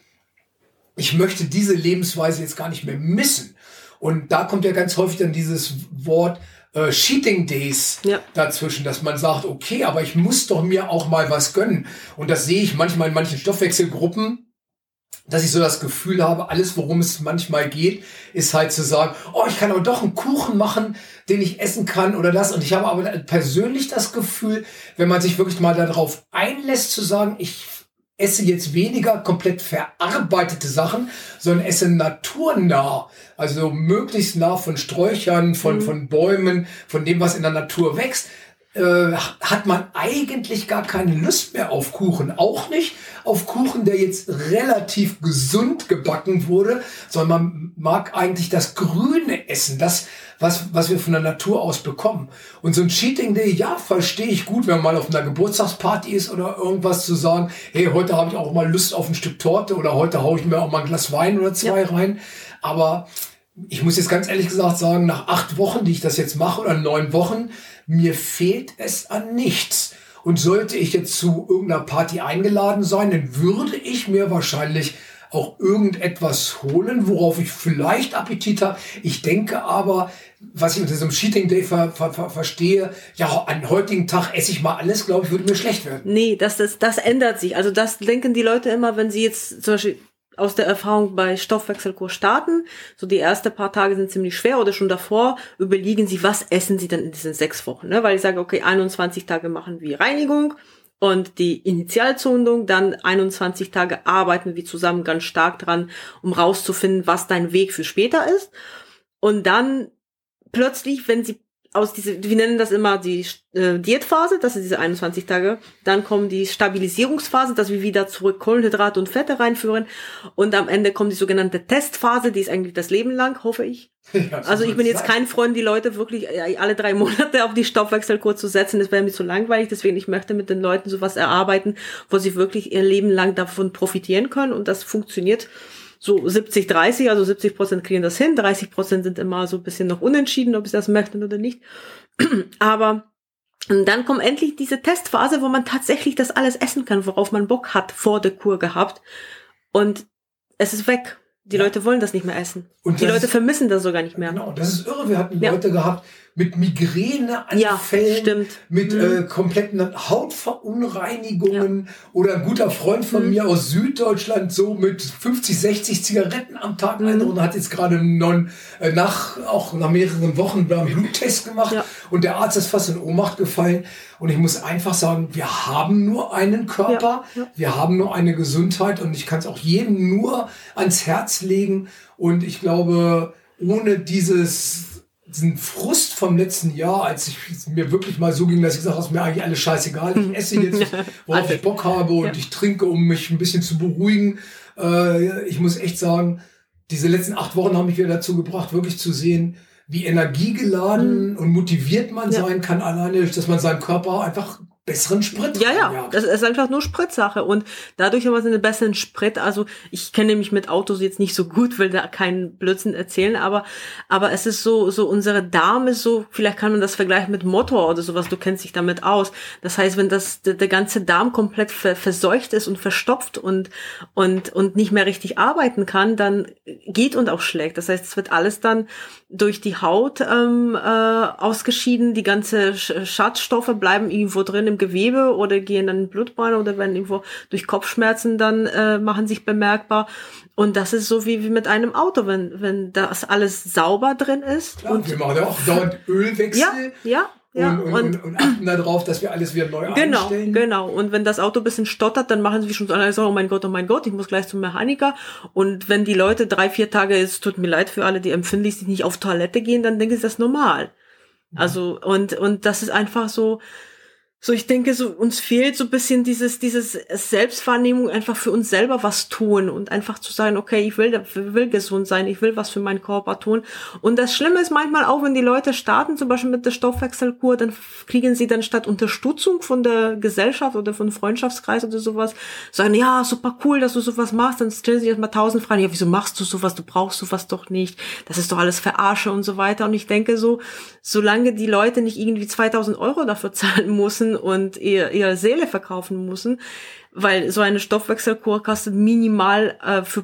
ich möchte diese Lebensweise jetzt gar nicht mehr missen. Und da kommt ja ganz häufig dann dieses Wort Cheating Days dazwischen, dass man sagt, okay, aber ich muss doch mir auch mal was gönnen. Und das sehe ich manchmal in manchen Stoffwechselgruppen, dass ich so das Gefühl habe, alles, worum es manchmal geht, ist halt zu sagen, oh, ich kann aber doch einen Kuchen machen, den ich essen kann oder das. Und ich habe aber persönlich das Gefühl, wenn man sich wirklich mal darauf einlässt, zu sagen, ich esse jetzt weniger komplett verarbeitete Sachen, sondern esse naturnah, also möglichst nah von Sträuchern, von Bäumen, von dem, was in der Natur wächst, hat man eigentlich gar keine Lust mehr auf Kuchen. Auch nicht auf Kuchen, der jetzt relativ gesund gebacken wurde, sondern man mag eigentlich das grüne Essen, das, was wir von der Natur aus bekommen. Und so ein Cheating Day, ja, verstehe ich gut, wenn man mal auf einer Geburtstagsparty ist oder irgendwas zu sagen, hey, heute habe ich auch mal Lust auf ein Stück Torte oder heute haue ich mir auch mal ein Glas Wein oder 2 rein. Aber ich muss jetzt ganz ehrlich gesagt sagen, nach 8 Wochen, die ich das jetzt mache, oder 9 Wochen, mir fehlt es an nichts. Und sollte ich jetzt zu irgendeiner Party eingeladen sein, dann würde ich mir wahrscheinlich auch irgendetwas holen, worauf ich vielleicht Appetit habe. Ich denke aber, was ich unter diesem Cheating Day verstehe, ja, an heutigen Tag esse ich mal alles, glaube ich, würde mir schlecht werden. Nee, das ändert sich. Also das denken die Leute immer, wenn sie jetzt zum Beispiel aus der Erfahrung bei Stoffwechselkur starten. So die ersten paar Tage sind ziemlich schwer oder schon davor überlegen sie, was essen sie denn in diesen 6 Wochen. Ne? Weil ich sage, okay, 21 Tage machen wir Reinigung und die Initialzündung, dann 21 Tage arbeiten wir zusammen ganz stark dran, um rauszufinden, was dein Weg für später ist. Und dann plötzlich, wenn sie wir nennen das immer die Diätphase, das ist diese 21 Tage. Dann kommt die Stabilisierungsphase, dass wir wieder zurück Kohlenhydrate und Fette reinführen. Und am Ende kommt die sogenannte Testphase, die ist eigentlich das Leben lang, hoffe ich. Ja, also ich bin jetzt kein Freund, die Leute wirklich alle 3 Monate auf die Stoffwechselkur zu setzen. Das wäre mir zu langweilig. Deswegen, ich möchte mit den Leuten sowas erarbeiten, wo sie wirklich ihr Leben lang davon profitieren können. Und das funktioniert so 70-30, also 70% kriegen das hin, 30% sind immer so ein bisschen noch unentschieden, ob sie das möchten oder nicht. Aber dann kommt endlich diese Testphase, wo man tatsächlich das alles essen kann, worauf man Bock hat, vor der Kur gehabt. Und es ist weg. Die Leute wollen das nicht mehr essen. Und die Leute vermissen das sogar nicht mehr. Genau, das ist irre. Wir hatten Leute gehabt mit Migräneanfällen, mit kompletten Hautverunreinigungen oder ein guter Freund von mir aus Süddeutschland so mit 50, 60 Zigaretten am Tag und hat jetzt gerade nach mehreren Wochen einen Bluttest gemacht und der Arzt ist fast in Ohnmacht gefallen. Und ich muss einfach sagen, wir haben nur einen Körper, wir haben nur eine Gesundheit und ich kann es auch jedem nur ans Herz legen. Und ich glaube, ohne diesen Frust vom letzten Jahr, als es mir wirklich mal so ging, dass ich gesagt habe, es ist mir eigentlich alles scheißegal. Ich esse jetzt, worauf ich Bock habe und ich trinke, um mich ein bisschen zu beruhigen. Ich muss echt sagen, diese letzten 8 Wochen haben mich wieder dazu gebracht, wirklich zu sehen, wie energiegeladen und motiviert man sein kann, alleine, dass man seinem Körper einfach besseren Sprit. Ja, das ist einfach nur Spritsache und dadurch haben wir einen besseren Sprit. Also ich kenne mich mit Autos jetzt nicht so gut, will da keinen Blödsinn erzählen, aber es ist so unsere Darm ist so, vielleicht kann man das vergleichen mit Motor oder sowas, du kennst dich damit aus. Das heißt, wenn der ganze Darm komplett verseucht ist und verstopft und nicht mehr richtig arbeiten kann, dann geht und auch schlägt. Das heißt, es wird alles dann durch die Haut ausgeschieden, die ganze Schadstoffe bleiben irgendwo drin im Gewebe oder gehen dann in Blutbahn oder werden irgendwo durch Kopfschmerzen dann machen sich bemerkbar. Und das ist so wie mit einem Auto, wenn das alles sauber drin ist. Klar, und wir machen ja auch dauernd Ölwechsel. Und achten darauf, dass wir alles wieder neu einstellen. Genau. Und wenn das Auto ein bisschen stottert, dann machen sie schon so, oh mein Gott, ich muss gleich zum Mechaniker. Und wenn die Leute 3-4 Tage, es tut mir leid für alle, die empfindlich sind, nicht auf Toilette gehen, dann denken sie, das ist normal. Also, und das ist einfach so, ich denke, uns fehlt so ein bisschen dieses Selbstwahrnehmung, einfach für uns selber was tun und einfach zu sagen, okay, ich will gesund sein, ich will was für meinen Körper tun. Und das Schlimme ist manchmal auch, wenn die Leute starten, zum Beispiel mit der Stoffwechselkur, dann kriegen sie dann statt Unterstützung von der Gesellschaft oder von Freundschaftskreis oder sowas, sagen, ja, super cool, dass du sowas machst, dann stellen sie erstmal 1000 Fragen, ja, wieso machst du sowas, du brauchst sowas doch nicht, das ist doch alles Verarsche und so weiter. Und ich denke so, solange die Leute nicht irgendwie 2000 € dafür zahlen müssen und ihre Seele verkaufen müssen, weil so eine Stoffwechselkur kostet minimal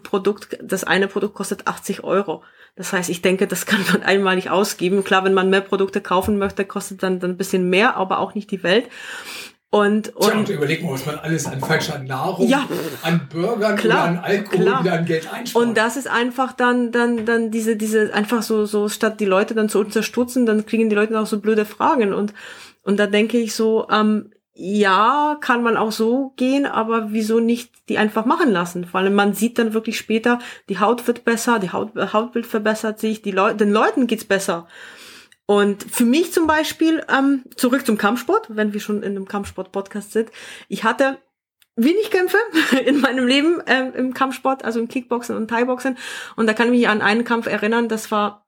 das eine Produkt kostet 80 €. Das heißt, ich denke, das kann man einmalig ausgeben. Klar, wenn man mehr Produkte kaufen möchte, kostet dann ein bisschen mehr, aber auch nicht die Welt. Und überleg mal, was man alles an falscher Nahrung, an Burgern oder an Alkohol wieder an Geld einspart. Und das ist einfach dann diese einfach so, statt die Leute dann zu unterstützen, dann kriegen die Leute auch so blöde Fragen. Und da denke ich so, ja, kann man auch so gehen, aber wieso nicht die einfach machen lassen? Vor allem, man sieht dann wirklich später, die Haut wird besser, die Hautbild verbessert sich, den Leuten geht's besser. Und für mich zum Beispiel, zurück zum Kampfsport, wenn wir schon in einem Kampfsport-Podcast sind, ich hatte wenig Kämpfe in meinem Leben im Kampfsport, also im Kickboxen und Thai-Boxen. Und da kann ich mich an einen Kampf erinnern, das war,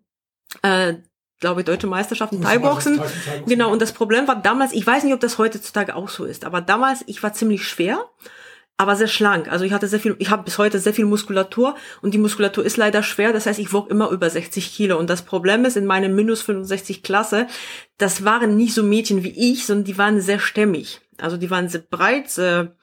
glaube ich, Deutsche Meisterschaft im Thai-Boxen. Genau, und das Problem war damals, ich weiß nicht, ob das heutzutage auch so ist, aber damals, ich war ziemlich schwer, aber sehr schlank. Also ich habe bis heute sehr viel Muskulatur und die Muskulatur ist leider schwer. Das heißt, ich wog immer über 60 Kilo. Und das Problem ist, in meiner minus 65 Klasse, das waren nicht so Mädchen wie ich, sondern die waren sehr stämmig. Also die waren sehr breit, sehr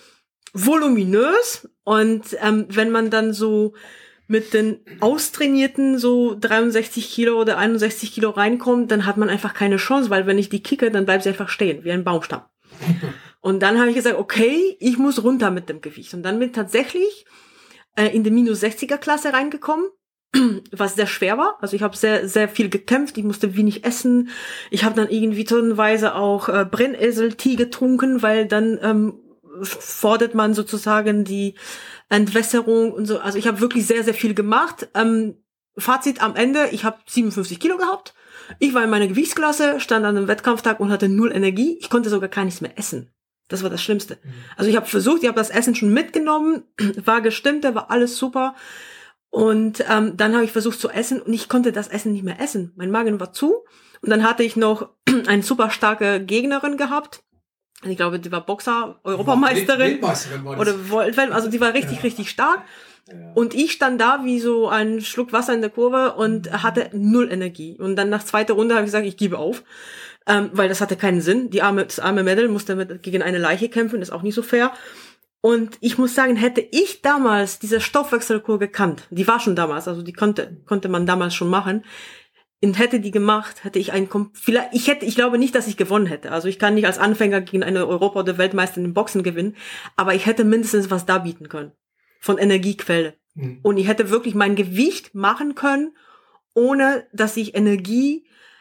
voluminös. Und wenn man dann so mit den austrainierten so 63 Kilo oder 61 Kilo reinkommt, dann hat man einfach keine Chance, weil wenn ich die kicke, dann bleibt sie einfach stehen, wie ein Baumstamm. Und dann habe ich gesagt, okay, ich muss runter mit dem Gewicht. Und dann bin ich tatsächlich in die minus 60er Klasse reingekommen, was sehr schwer war. Also ich habe sehr, sehr viel gekämpft. Ich musste wenig essen. Ich habe dann irgendwie tonnenweise auch Brennnessel-Tee getrunken, weil dann fordert man sozusagen die Entwässerung und so. Also ich habe wirklich sehr, sehr viel gemacht. Fazit am Ende, ich habe 57 Kilo gehabt. Ich war in meiner Gewichtsklasse, stand an einem Wettkampftag und hatte 0 Energie. Ich konnte sogar gar nichts mehr essen. Das war das Schlimmste. Also ich habe versucht, ich habe das Essen schon mitgenommen, war gestimmt, war alles super. Und dann habe ich versucht zu essen und ich konnte das Essen nicht mehr essen. Mein Magen war zu. Und dann hatte ich noch eine super starke Gegnerin gehabt. Ich glaube, die war Boxer, Europameisterin. Weltmeisterin war das. Oder Weltmeisterin, also die war richtig, richtig stark. Ja. Und ich stand da wie so ein Schluck Wasser in der Kurve und hatte 0 Energie. Und dann nach zweiter Runde habe ich gesagt, ich gebe auf. Weil das hatte keinen Sinn. Das arme Mädel musste gegen eine Leiche kämpfen, ist auch nicht so fair. Und ich muss sagen, hätte ich damals diese Stoffwechselkur gekannt, die war schon damals, also die konnte man damals schon machen, und hätte die gemacht, hätte ich ich glaube nicht, dass ich gewonnen hätte. Also ich kann nicht als Anfänger gegen eine Europa- oder Weltmeisterin im Boxen gewinnen, aber ich hätte mindestens was darbieten können. Von Energiequelle. Mhm. Und ich hätte wirklich mein Gewicht machen können, ohne dass ich Energie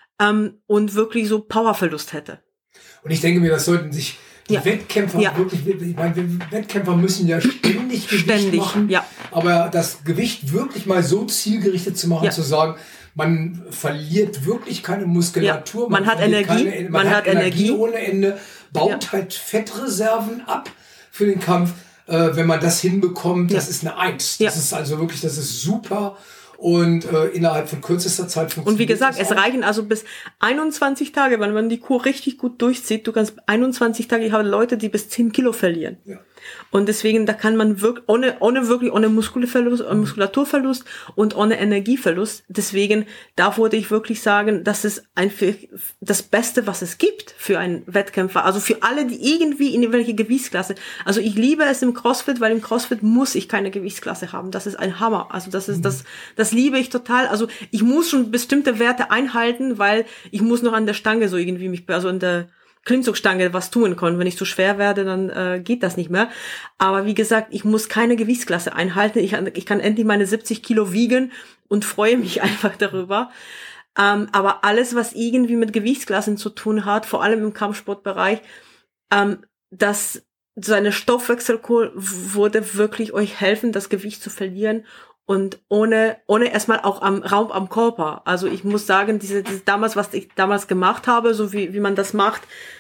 und wirklich so Powerverlust hätte. Und ich denke mir, das sollten sich die Wettkämpfer wirklich, ich meine, Wettkämpfer müssen ja ständig Gewicht machen, aber das Gewicht wirklich mal so zielgerichtet zu machen, zu sagen, man verliert wirklich keine Muskulatur, man hat Energie, man hat Energie ohne Ende, baut halt Fettreserven ab für den Kampf. Wenn man das hinbekommt, das ist eine 1. Das ist also wirklich, das ist super. Und innerhalb von kürzester Zeit funktioniert. Und wie gesagt, es reichen also bis 21 Tage, wenn man die Kur richtig gut durchzieht. Du kannst 21 Tage, ich habe Leute, die bis 10 Kilo verlieren. Ja. Und deswegen, da kann man wirklich, ohne Muskulaturverlust und ohne Energieverlust. Deswegen, da würde ich wirklich sagen, das ist einfach das Beste, was es gibt für einen Wettkämpfer. Also für alle, die irgendwie in welche Gewichtsklasse. Also ich liebe es im CrossFit, weil im CrossFit muss ich keine Gewichtsklasse haben. Das ist ein Hammer. Also das ist das liebe ich total. Also ich muss schon bestimmte Werte einhalten, weil ich muss noch an der Stange so irgendwie also an der Klimmzugstange was tun können. Wenn ich zu schwer werde, dann geht das nicht mehr. Aber wie gesagt, ich muss keine Gewichtsklasse einhalten. Ich kann endlich meine 70 Kilo wiegen und freue mich einfach darüber. Aber alles, was irgendwie mit Gewichtsklassen zu tun hat, vor allem im Kampfsportbereich, dass seine Stoffwechselkur würde wirklich euch helfen, das Gewicht zu verlieren. Und ohne erstmal auch am Raum am Körper. Also ich muss sagen, diese damals, was ich damals gemacht habe, so wie man das macht,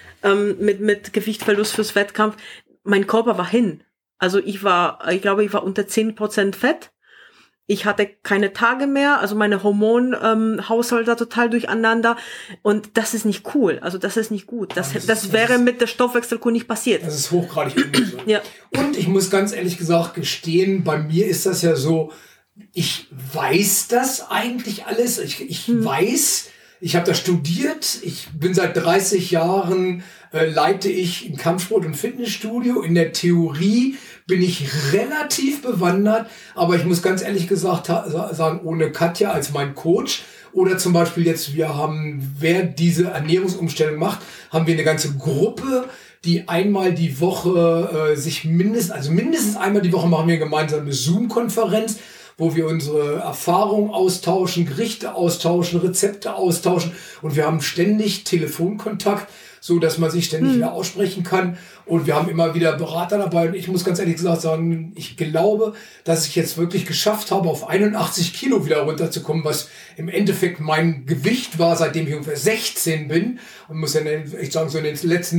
mit Gewichtverlust fürs Wettkampf, mein Körper war hin. Also ich glaube, ich war unter 10% Fett. Ich hatte keine Tage mehr, also meine Hormonhaushalt war total durcheinander. Und das ist nicht cool. Also das ist nicht gut. Das wäre mit der Stoffwechselkur nicht passiert. Das ist hochgradig ungesund. Ja. Und ich muss ganz ehrlich gesagt gestehen, bei mir ist das ja so, ich weiß das eigentlich alles. Ich weiß, ich habe das studiert. Ich bin seit 30 Jahren, leite ich ein Kampfsport- und Fitnessstudio. In der Theorie bin ich relativ bewandert. Aber ich muss ganz ehrlich gesagt sagen, ohne Katja als mein Coach oder zum Beispiel jetzt, wer diese Ernährungsumstellung macht, haben wir eine ganze Gruppe, die einmal die Woche mindestens einmal die Woche machen wir gemeinsam eine Zoom-Konferenz, wo wir unsere Erfahrungen austauschen, Gerichte austauschen, Rezepte austauschen und wir haben ständig Telefonkontakt, so dass man sich ständig wieder aussprechen kann und wir haben immer wieder Berater dabei und ich muss ganz ehrlich gesagt sagen, ich glaube, dass ich jetzt wirklich geschafft habe, auf 81 Kilo wieder runterzukommen, was im Endeffekt mein Gewicht war, seitdem ich ungefähr 16 bin und muss ja echt sagen, so in den letzten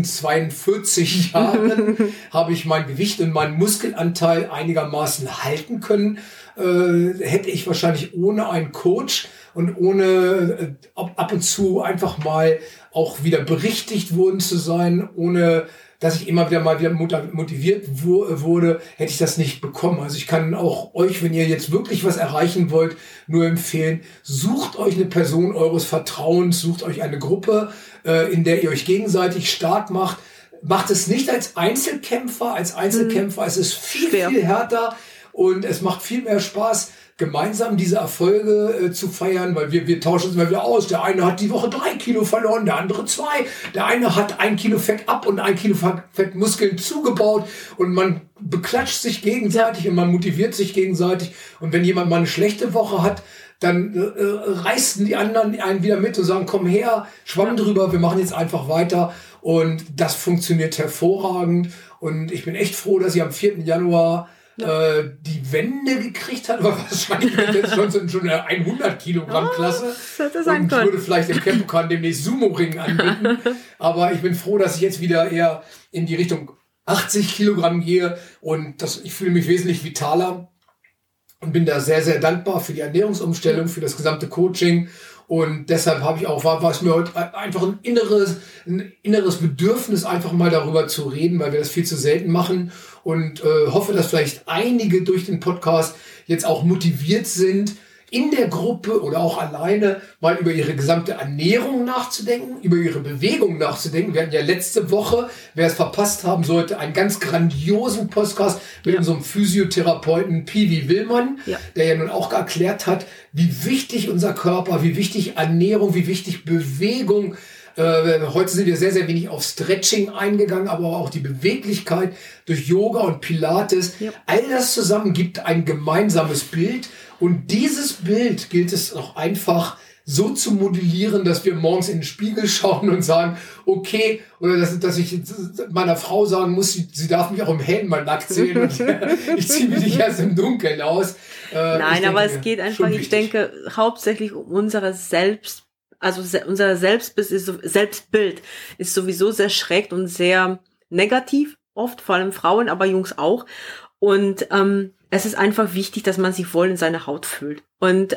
42 Jahren habe ich mein Gewicht und meinen Muskelanteil einigermaßen halten können. Hätte ich wahrscheinlich ohne einen Coach und ohne ab und zu einfach mal auch wieder berichtigt worden zu sein, ohne dass ich immer wieder motiviert wurde, hätte ich das nicht bekommen. Also ich kann auch euch, wenn ihr jetzt wirklich was erreichen wollt, nur empfehlen, sucht euch eine Person eures Vertrauens, sucht euch eine Gruppe, in der ihr euch gegenseitig stark macht. Macht es nicht als Einzelkämpfer. Es ist viel härter. Und es macht viel mehr Spaß, gemeinsam diese Erfolge zu feiern, weil wir tauschen uns immer wieder aus. Der eine hat die Woche 3 Kilo verloren, der andere 2. Der eine hat 1 Kilo Fett ab und 1 Kilo Fettmuskeln zugebaut und man beklatscht sich gegenseitig und man motiviert sich gegenseitig. Und wenn jemand mal eine schlechte Woche hat, dann reißen die anderen einen wieder mit und sagen, komm her, schwamm drüber, wir machen jetzt einfach weiter. Und das funktioniert hervorragend. Und ich bin echt froh, dass ich am 4. Januar die Wende gekriegt hat, aber wahrscheinlich jetzt schon in der 100 Kilogramm Klasse. Und ich würde vielleicht im Campokan demnächst Sumo-Ring anbieten. Aber ich bin froh, dass ich jetzt wieder eher in die Richtung 80 Kilogramm gehe und ich fühle mich wesentlich vitaler und bin da sehr, sehr dankbar für die Ernährungsumstellung, für das gesamte Coaching. Und deshalb war es mir heute einfach ein inneres Bedürfnis, einfach mal darüber zu reden, weil wir das viel zu selten machen. Und hoffe, dass vielleicht einige durch den Podcast jetzt auch motiviert sind, in der Gruppe oder auch alleine mal über ihre gesamte Ernährung nachzudenken, über ihre Bewegung nachzudenken. Wir hatten ja letzte Woche, wer es verpasst haben sollte, einen ganz grandiosen Podcast mit unserem Physiotherapeuten Piwi Willmann, der ja nun auch erklärt hat, wie wichtig unser Körper, wie wichtig Ernährung, wie wichtig Bewegung. Heute sind wir sehr, sehr wenig auf Stretching eingegangen, aber auch die Beweglichkeit durch Yoga und Pilates. All das zusammen gibt ein gemeinsames Bild. Und dieses Bild gilt es auch einfach so zu modellieren, dass wir morgens in den Spiegel schauen und sagen, okay, oder dass ich meiner Frau sagen muss, sie darf mich auch im Hellen mal nackt sehen und ich ziehe mich nicht erst im Dunkeln aus. Nein, aber es geht einfach, ich denke, hauptsächlich um unser Selbstbild ist sowieso sehr schräg und sehr negativ, oft, vor allem Frauen, aber Jungs auch. Und es ist einfach wichtig, dass man sich wohl in seiner Haut fühlt. Und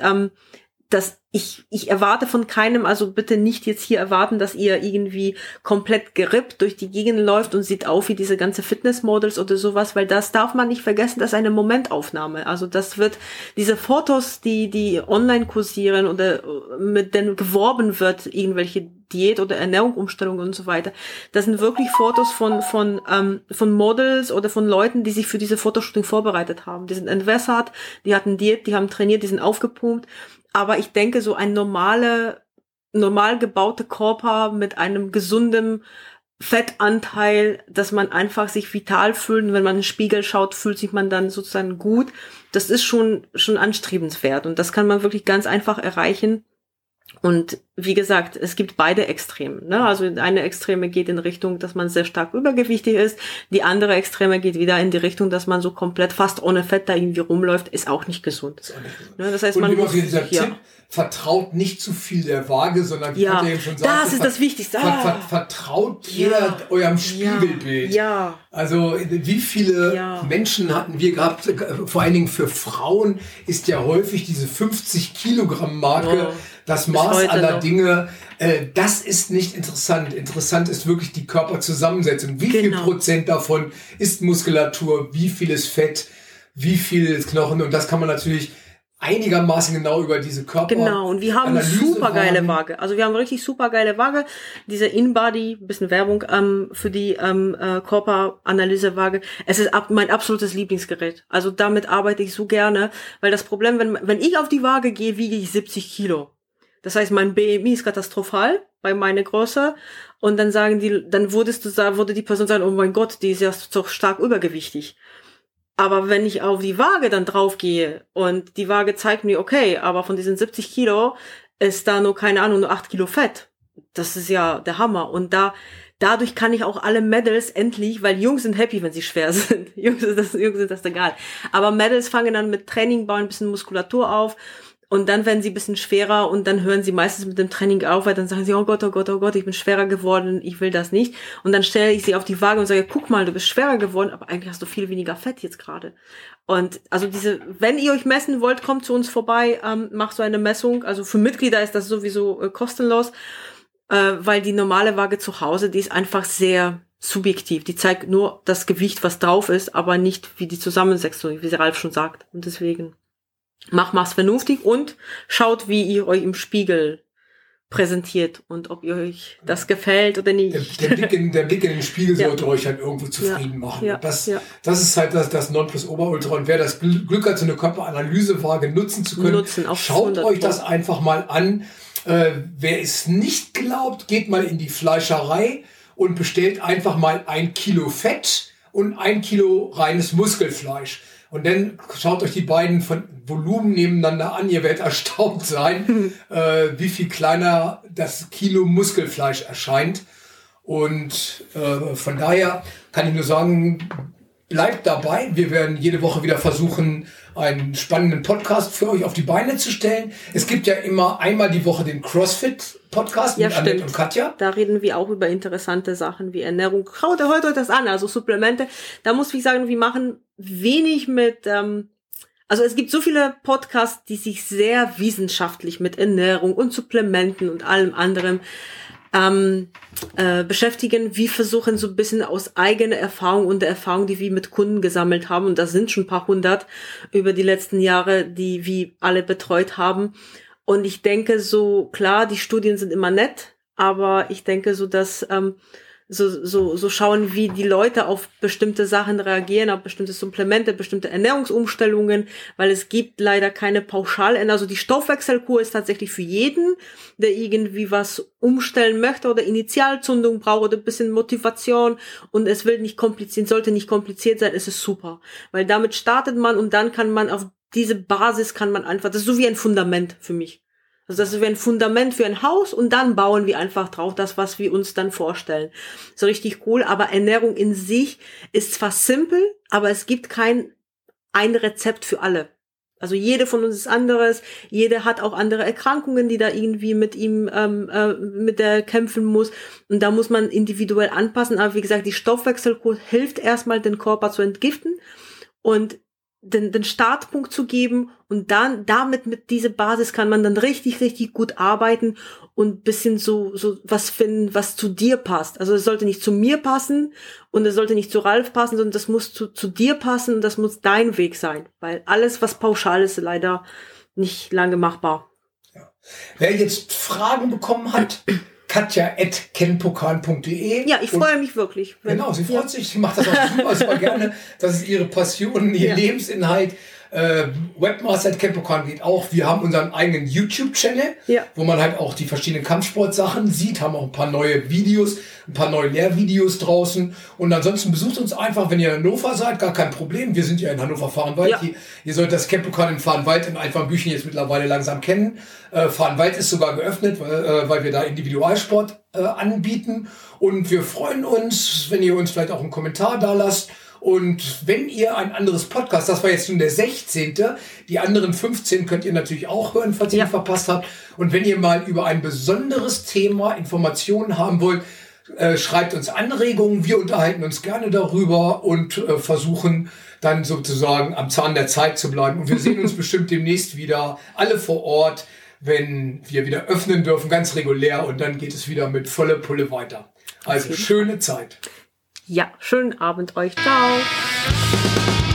ich erwarte von keinem, also bitte nicht jetzt hier erwarten, dass ihr irgendwie komplett gerippt durch die Gegend läuft und sieht auf wie diese ganze Fitnessmodels oder sowas, weil das darf man nicht vergessen, das ist eine Momentaufnahme. Also diese Fotos, die online kursieren oder mit denen geworben wird, irgendwelche Diät- oder Ernährungsumstellungen und so weiter, das sind wirklich Fotos von Models oder von Leuten, die sich für diese Fotoshooting vorbereitet haben. Die sind entwässert, die hatten Diät, die haben trainiert, die sind aufgepumpt. Aber ich denke, so ein normal gebauter Körper mit einem gesunden Fettanteil, dass man einfach sich vital fühlt und wenn man in den Spiegel schaut, fühlt sich man dann sozusagen gut. Das ist schon anstrebenswert und das kann man wirklich ganz einfach erreichen. Und wie gesagt, es gibt beide Extreme. Ne? Also eine Extreme geht in Richtung, dass man sehr stark übergewichtig ist. Die andere Extreme geht wieder in die Richtung, dass man so komplett fast ohne Fett da irgendwie rumläuft. Ist auch nicht gesund. Ist auch nicht gesund. Ne? Das heißt, man muss Tipp, vertraut nicht zu viel der Waage, sondern wie ja, eben schon sagte, das ist das Wichtigste. Vertraut jeder eurem Spiegelbild. Ja. Also wie viele Menschen hatten wir gehabt, vor allen Dingen für Frauen ist ja häufig diese 50 Kilogramm Marke das Maß aller Dinge. Das ist nicht interessant. Interessant ist wirklich die Körperzusammensetzung. Wie viel Prozent davon ist Muskulatur, wie viel ist Fett, wie viel ist Knochen und das kann man natürlich einigermaßen genau über diese Körper. Genau, und wir haben eine super geile Waage. Also wir haben richtig super geile Waage. Diese InBody, bisschen Werbung für die Körperanalysewaage. Es ist mein absolutes Lieblingsgerät. Also damit arbeite ich so gerne, weil das Problem, wenn ich auf die Waage gehe, wiege ich 70 Kilo. Das heißt, mein BMI ist katastrophal bei meiner Größe. Und dann wurde die Person sagen, oh mein Gott, die ist ja so stark übergewichtig. Aber wenn ich auf die Waage dann draufgehe und die Waage zeigt mir, okay, aber von diesen 70 Kilo ist da nur, keine Ahnung, nur 8 Kilo Fett. Das ist ja der Hammer. Und dadurch kann ich auch alle Mädels endlich, weil Jungs sind happy, wenn sie schwer sind. Jungs sind das egal. Aber Mädels fangen dann mit Training, bauen ein bisschen Muskulatur auf. Und dann werden sie ein bisschen schwerer und dann hören sie meistens mit dem Training auf, weil dann sagen sie, oh Gott, oh Gott, oh Gott, ich bin schwerer geworden, ich will das nicht. Und dann stelle ich sie auf die Waage und sage, guck mal, du bist schwerer geworden, aber eigentlich hast du viel weniger Fett jetzt gerade. Und also wenn ihr euch messen wollt, kommt zu uns vorbei, macht so eine Messung. Also für Mitglieder ist das sowieso kostenlos, weil die normale Waage zu Hause, die ist einfach sehr subjektiv. Die zeigt nur das Gewicht, was drauf ist, aber nicht wie die Zusammensetzung, wie Ralf schon sagt. Und deswegen mach's vernünftig und schaut, wie ihr euch im Spiegel präsentiert und ob ihr euch das gefällt oder nicht. Der Blick in den Spiegel sollte euch halt irgendwo zufrieden machen. Ja. Das ist halt das Nonplusultra. Und wer das Glück hat, so eine Körperanalysewaage nutzen zu können, schaut euch das einfach mal an. Wer es nicht glaubt, geht mal in die Fleischerei und bestellt einfach mal 1 Kilo Fett und 1 Kilo reines Muskelfleisch. Und dann schaut euch die beiden von Volumen nebeneinander an. Ihr werdet erstaunt sein, wie viel kleiner das Kilo Muskelfleisch erscheint. Und von daher kann ich nur sagen, bleibt dabei. Wir werden jede Woche wieder versuchen, einen spannenden Podcast für euch auf die Beine zu stellen. Es gibt ja immer einmal die Woche den CrossFit-Podcast mit Annette und Katja. Da reden wir auch über interessante Sachen wie Ernährung. Schaut euch das an, also Supplemente. Da muss ich sagen, wir machen wenig mit... Also es gibt so viele Podcasts, die sich sehr wissenschaftlich mit Ernährung und Supplementen und allem anderen beschäftigen. Wir versuchen so ein bisschen aus eigener Erfahrung und der Erfahrung, die wir mit Kunden gesammelt haben, und das sind schon ein paar hundert über die letzten Jahre, die wir alle betreut haben. Und ich denke so, klar, die Studien sind immer nett, aber ich denke so, dass so schauen, wie die Leute auf bestimmte Sachen reagieren, auf bestimmte Supplemente, bestimmte Ernährungsumstellungen, weil es gibt leider keine Pauschalernährung. Also die Stoffwechselkur ist tatsächlich für jeden, der irgendwie was umstellen möchte oder Initialzündung braucht oder ein bisschen Motivation, und es will nicht kompliziert, sollte nicht kompliziert sein, es ist super. Weil damit startet man und dann kann man auf diese Basis das ist so wie ein Fundament für mich. Also das ist wie ein Fundament für ein Haus, und dann bauen wir einfach drauf das, was wir uns dann vorstellen. So richtig cool, aber Ernährung in sich ist zwar simpel, aber es gibt kein ein Rezept für alle. Also jede von uns ist anderes, jeder hat auch andere Erkrankungen, die da irgendwie mit ihm mit der kämpfen muss, und da muss man individuell anpassen. Aber wie gesagt, die Stoffwechselkur hilft erstmal, den Körper zu entgiften und den Startpunkt zu geben, und dann damit mit dieser Basis kann man dann richtig, richtig gut arbeiten und bisschen so was finden, was zu dir passt. Also es sollte nicht zu mir passen und es sollte nicht zu Ralf passen, sondern das muss zu dir passen, und das muss dein Weg sein, weil alles, was pauschal ist, leider nicht lange machbar. Ja. Wer jetzt Fragen bekommen hat, katja@kenpokan.de. Ja, ich freue mich wirklich. Genau, sie freut sich, sie macht das auch super gerne. Das ist ihre Passion, ihr Lebensinhalt. Webmaster@kenpokan geht auch. Wir haben unseren eigenen YouTube-Channel, wo man halt auch die verschiedenen Kampfsportsachen sieht, haben auch ein paar neue Videos, ein paar neue Lehrvideos draußen. Und ansonsten besucht uns einfach, wenn ihr in Hannover seid, gar kein Problem. Wir sind ja in Hannover-Fahrenwald. Ja. Ihr sollt das Kenpokan in Fahrenwald in Einfachbüchen jetzt mittlerweile langsam kennen. Fahrenwald ist sogar geöffnet, weil wir da Individualsport anbieten. Und wir freuen uns, wenn ihr uns vielleicht auch einen Kommentar da lasst. Und wenn ihr ein anderes Podcast, das war jetzt nun der 16., die anderen 15 könnt ihr natürlich auch hören, falls ihr ihn verpasst habt. Und wenn ihr mal über ein besonderes Thema Informationen haben wollt, schreibt uns Anregungen. Wir unterhalten uns gerne darüber und versuchen dann sozusagen am Zahn der Zeit zu bleiben. Und wir sehen uns bestimmt demnächst wieder, alle vor Ort, wenn wir wieder öffnen dürfen, ganz regulär. Und dann geht es wieder mit voller Pulle weiter. Also schöne Zeit. Ja, schönen Abend euch. Ciao.